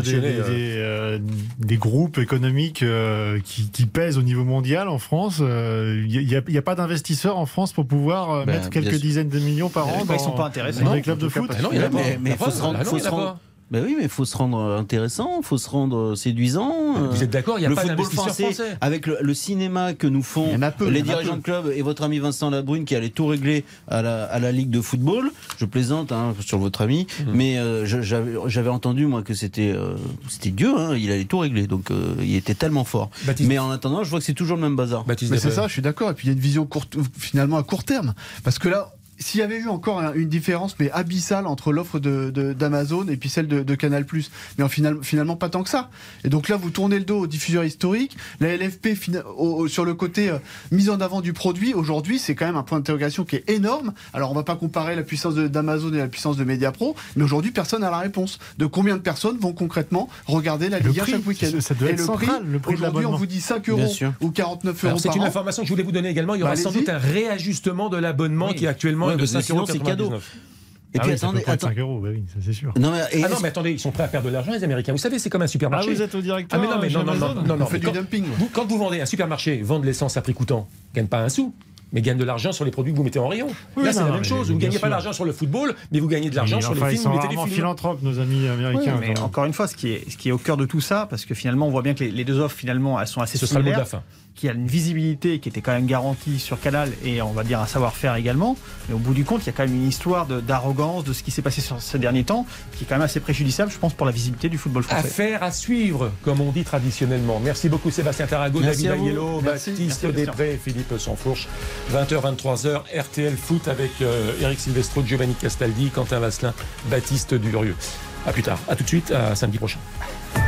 des groupes économiques qui pèsent au niveau mondial en France. Il n'y a pas d'investisseurs en France pour pouvoir mettre quelques dizaines de millions par an ils ne sont pas intéressés dans les clubs de foot. Mais il faut se rendre... Ben oui, mais il faut se rendre intéressant, il faut se rendre séduisant. Vous êtes d'accord, il n'y a le pas d'investisseurs français. Avec le cinéma que nous font les dirigeants de club et votre ami Vincent Labrune qui allait tout régler à la Ligue de football. Je plaisante sur votre ami, mais j'avais entendu moi que c'était Dieu, il allait tout régler, donc il était tellement fort. Baptiste. Mais en attendant, je vois que c'est toujours le même bazar. Mais c'est ça, je suis d'accord. Et puis il y a une vision finalement à court terme, parce que là. S'il y avait eu encore une différence, mais abyssale, entre l'offre d'Amazon et puis celle de Canal+, mais finalement pas tant que ça. Et donc là, vous tournez le dos aux diffuseurs historiques. La LFP, sur le côté mise en avant du produit, aujourd'hui, c'est quand même un point d'interrogation qui est énorme. Alors, on va pas comparer la puissance d'Amazon et la puissance de Mediapro, mais aujourd'hui, personne n'a la réponse. De combien de personnes vont concrètement regarder la Ligue 1 chaque week-end ? Ça doit être central, le prix de l'abonnement. Aujourd'hui, on vous dit 5 € ou 49 € par an. C'est une information que je voulais vous donner également. Il y aura sans doute un réajustement de l'abonnement qui est actuellement de 5,99 €. C'est cadeau. Et puis attendez, 5 €, bah oui, ça c'est sûr. Non mais attendez, ils sont prêts à perdre de l'argent les Américains. Vous savez, c'est comme un supermarché. Ah, vous êtes au directeur. Non. On fait du dumping. Quand vous vendez un supermarché, vendre l'essence à prix coûtant, gagne pas un sou. Mais gagne de l'argent sur les produits que vous mettez en rayon. Là, c'est la même chose. Vous ne gagnez pas d'argent sur le football, mais vous gagnez de l'argent sur les films. Vous mettez des films. Philanthropes, nos amis américains. Mais encore une fois, ce qui est au cœur de tout ça, parce que finalement, on voit bien que les deux offres, finalement, elles sont assez similaires. Ce sera le mot de la fin. Qui a une visibilité qui était quand même garantie sur Canal et on va dire un savoir-faire également. Mais au bout du compte, il y a quand même une histoire d'arrogance de ce qui s'est passé sur ces derniers temps qui est quand même assez préjudiciable, je pense, pour la visibilité du football français. Affaire à suivre, comme on dit traditionnellement. Merci beaucoup Sébastien Tarago, David Aiello, Baptiste Després, Philippe Sansfourche. 20h, 23h, RTL Foot avec Eric Silvestro, Giovanni Castaldi, Quentin Vasselin, Baptiste Durieux. À plus tard, à tout de suite, à samedi prochain.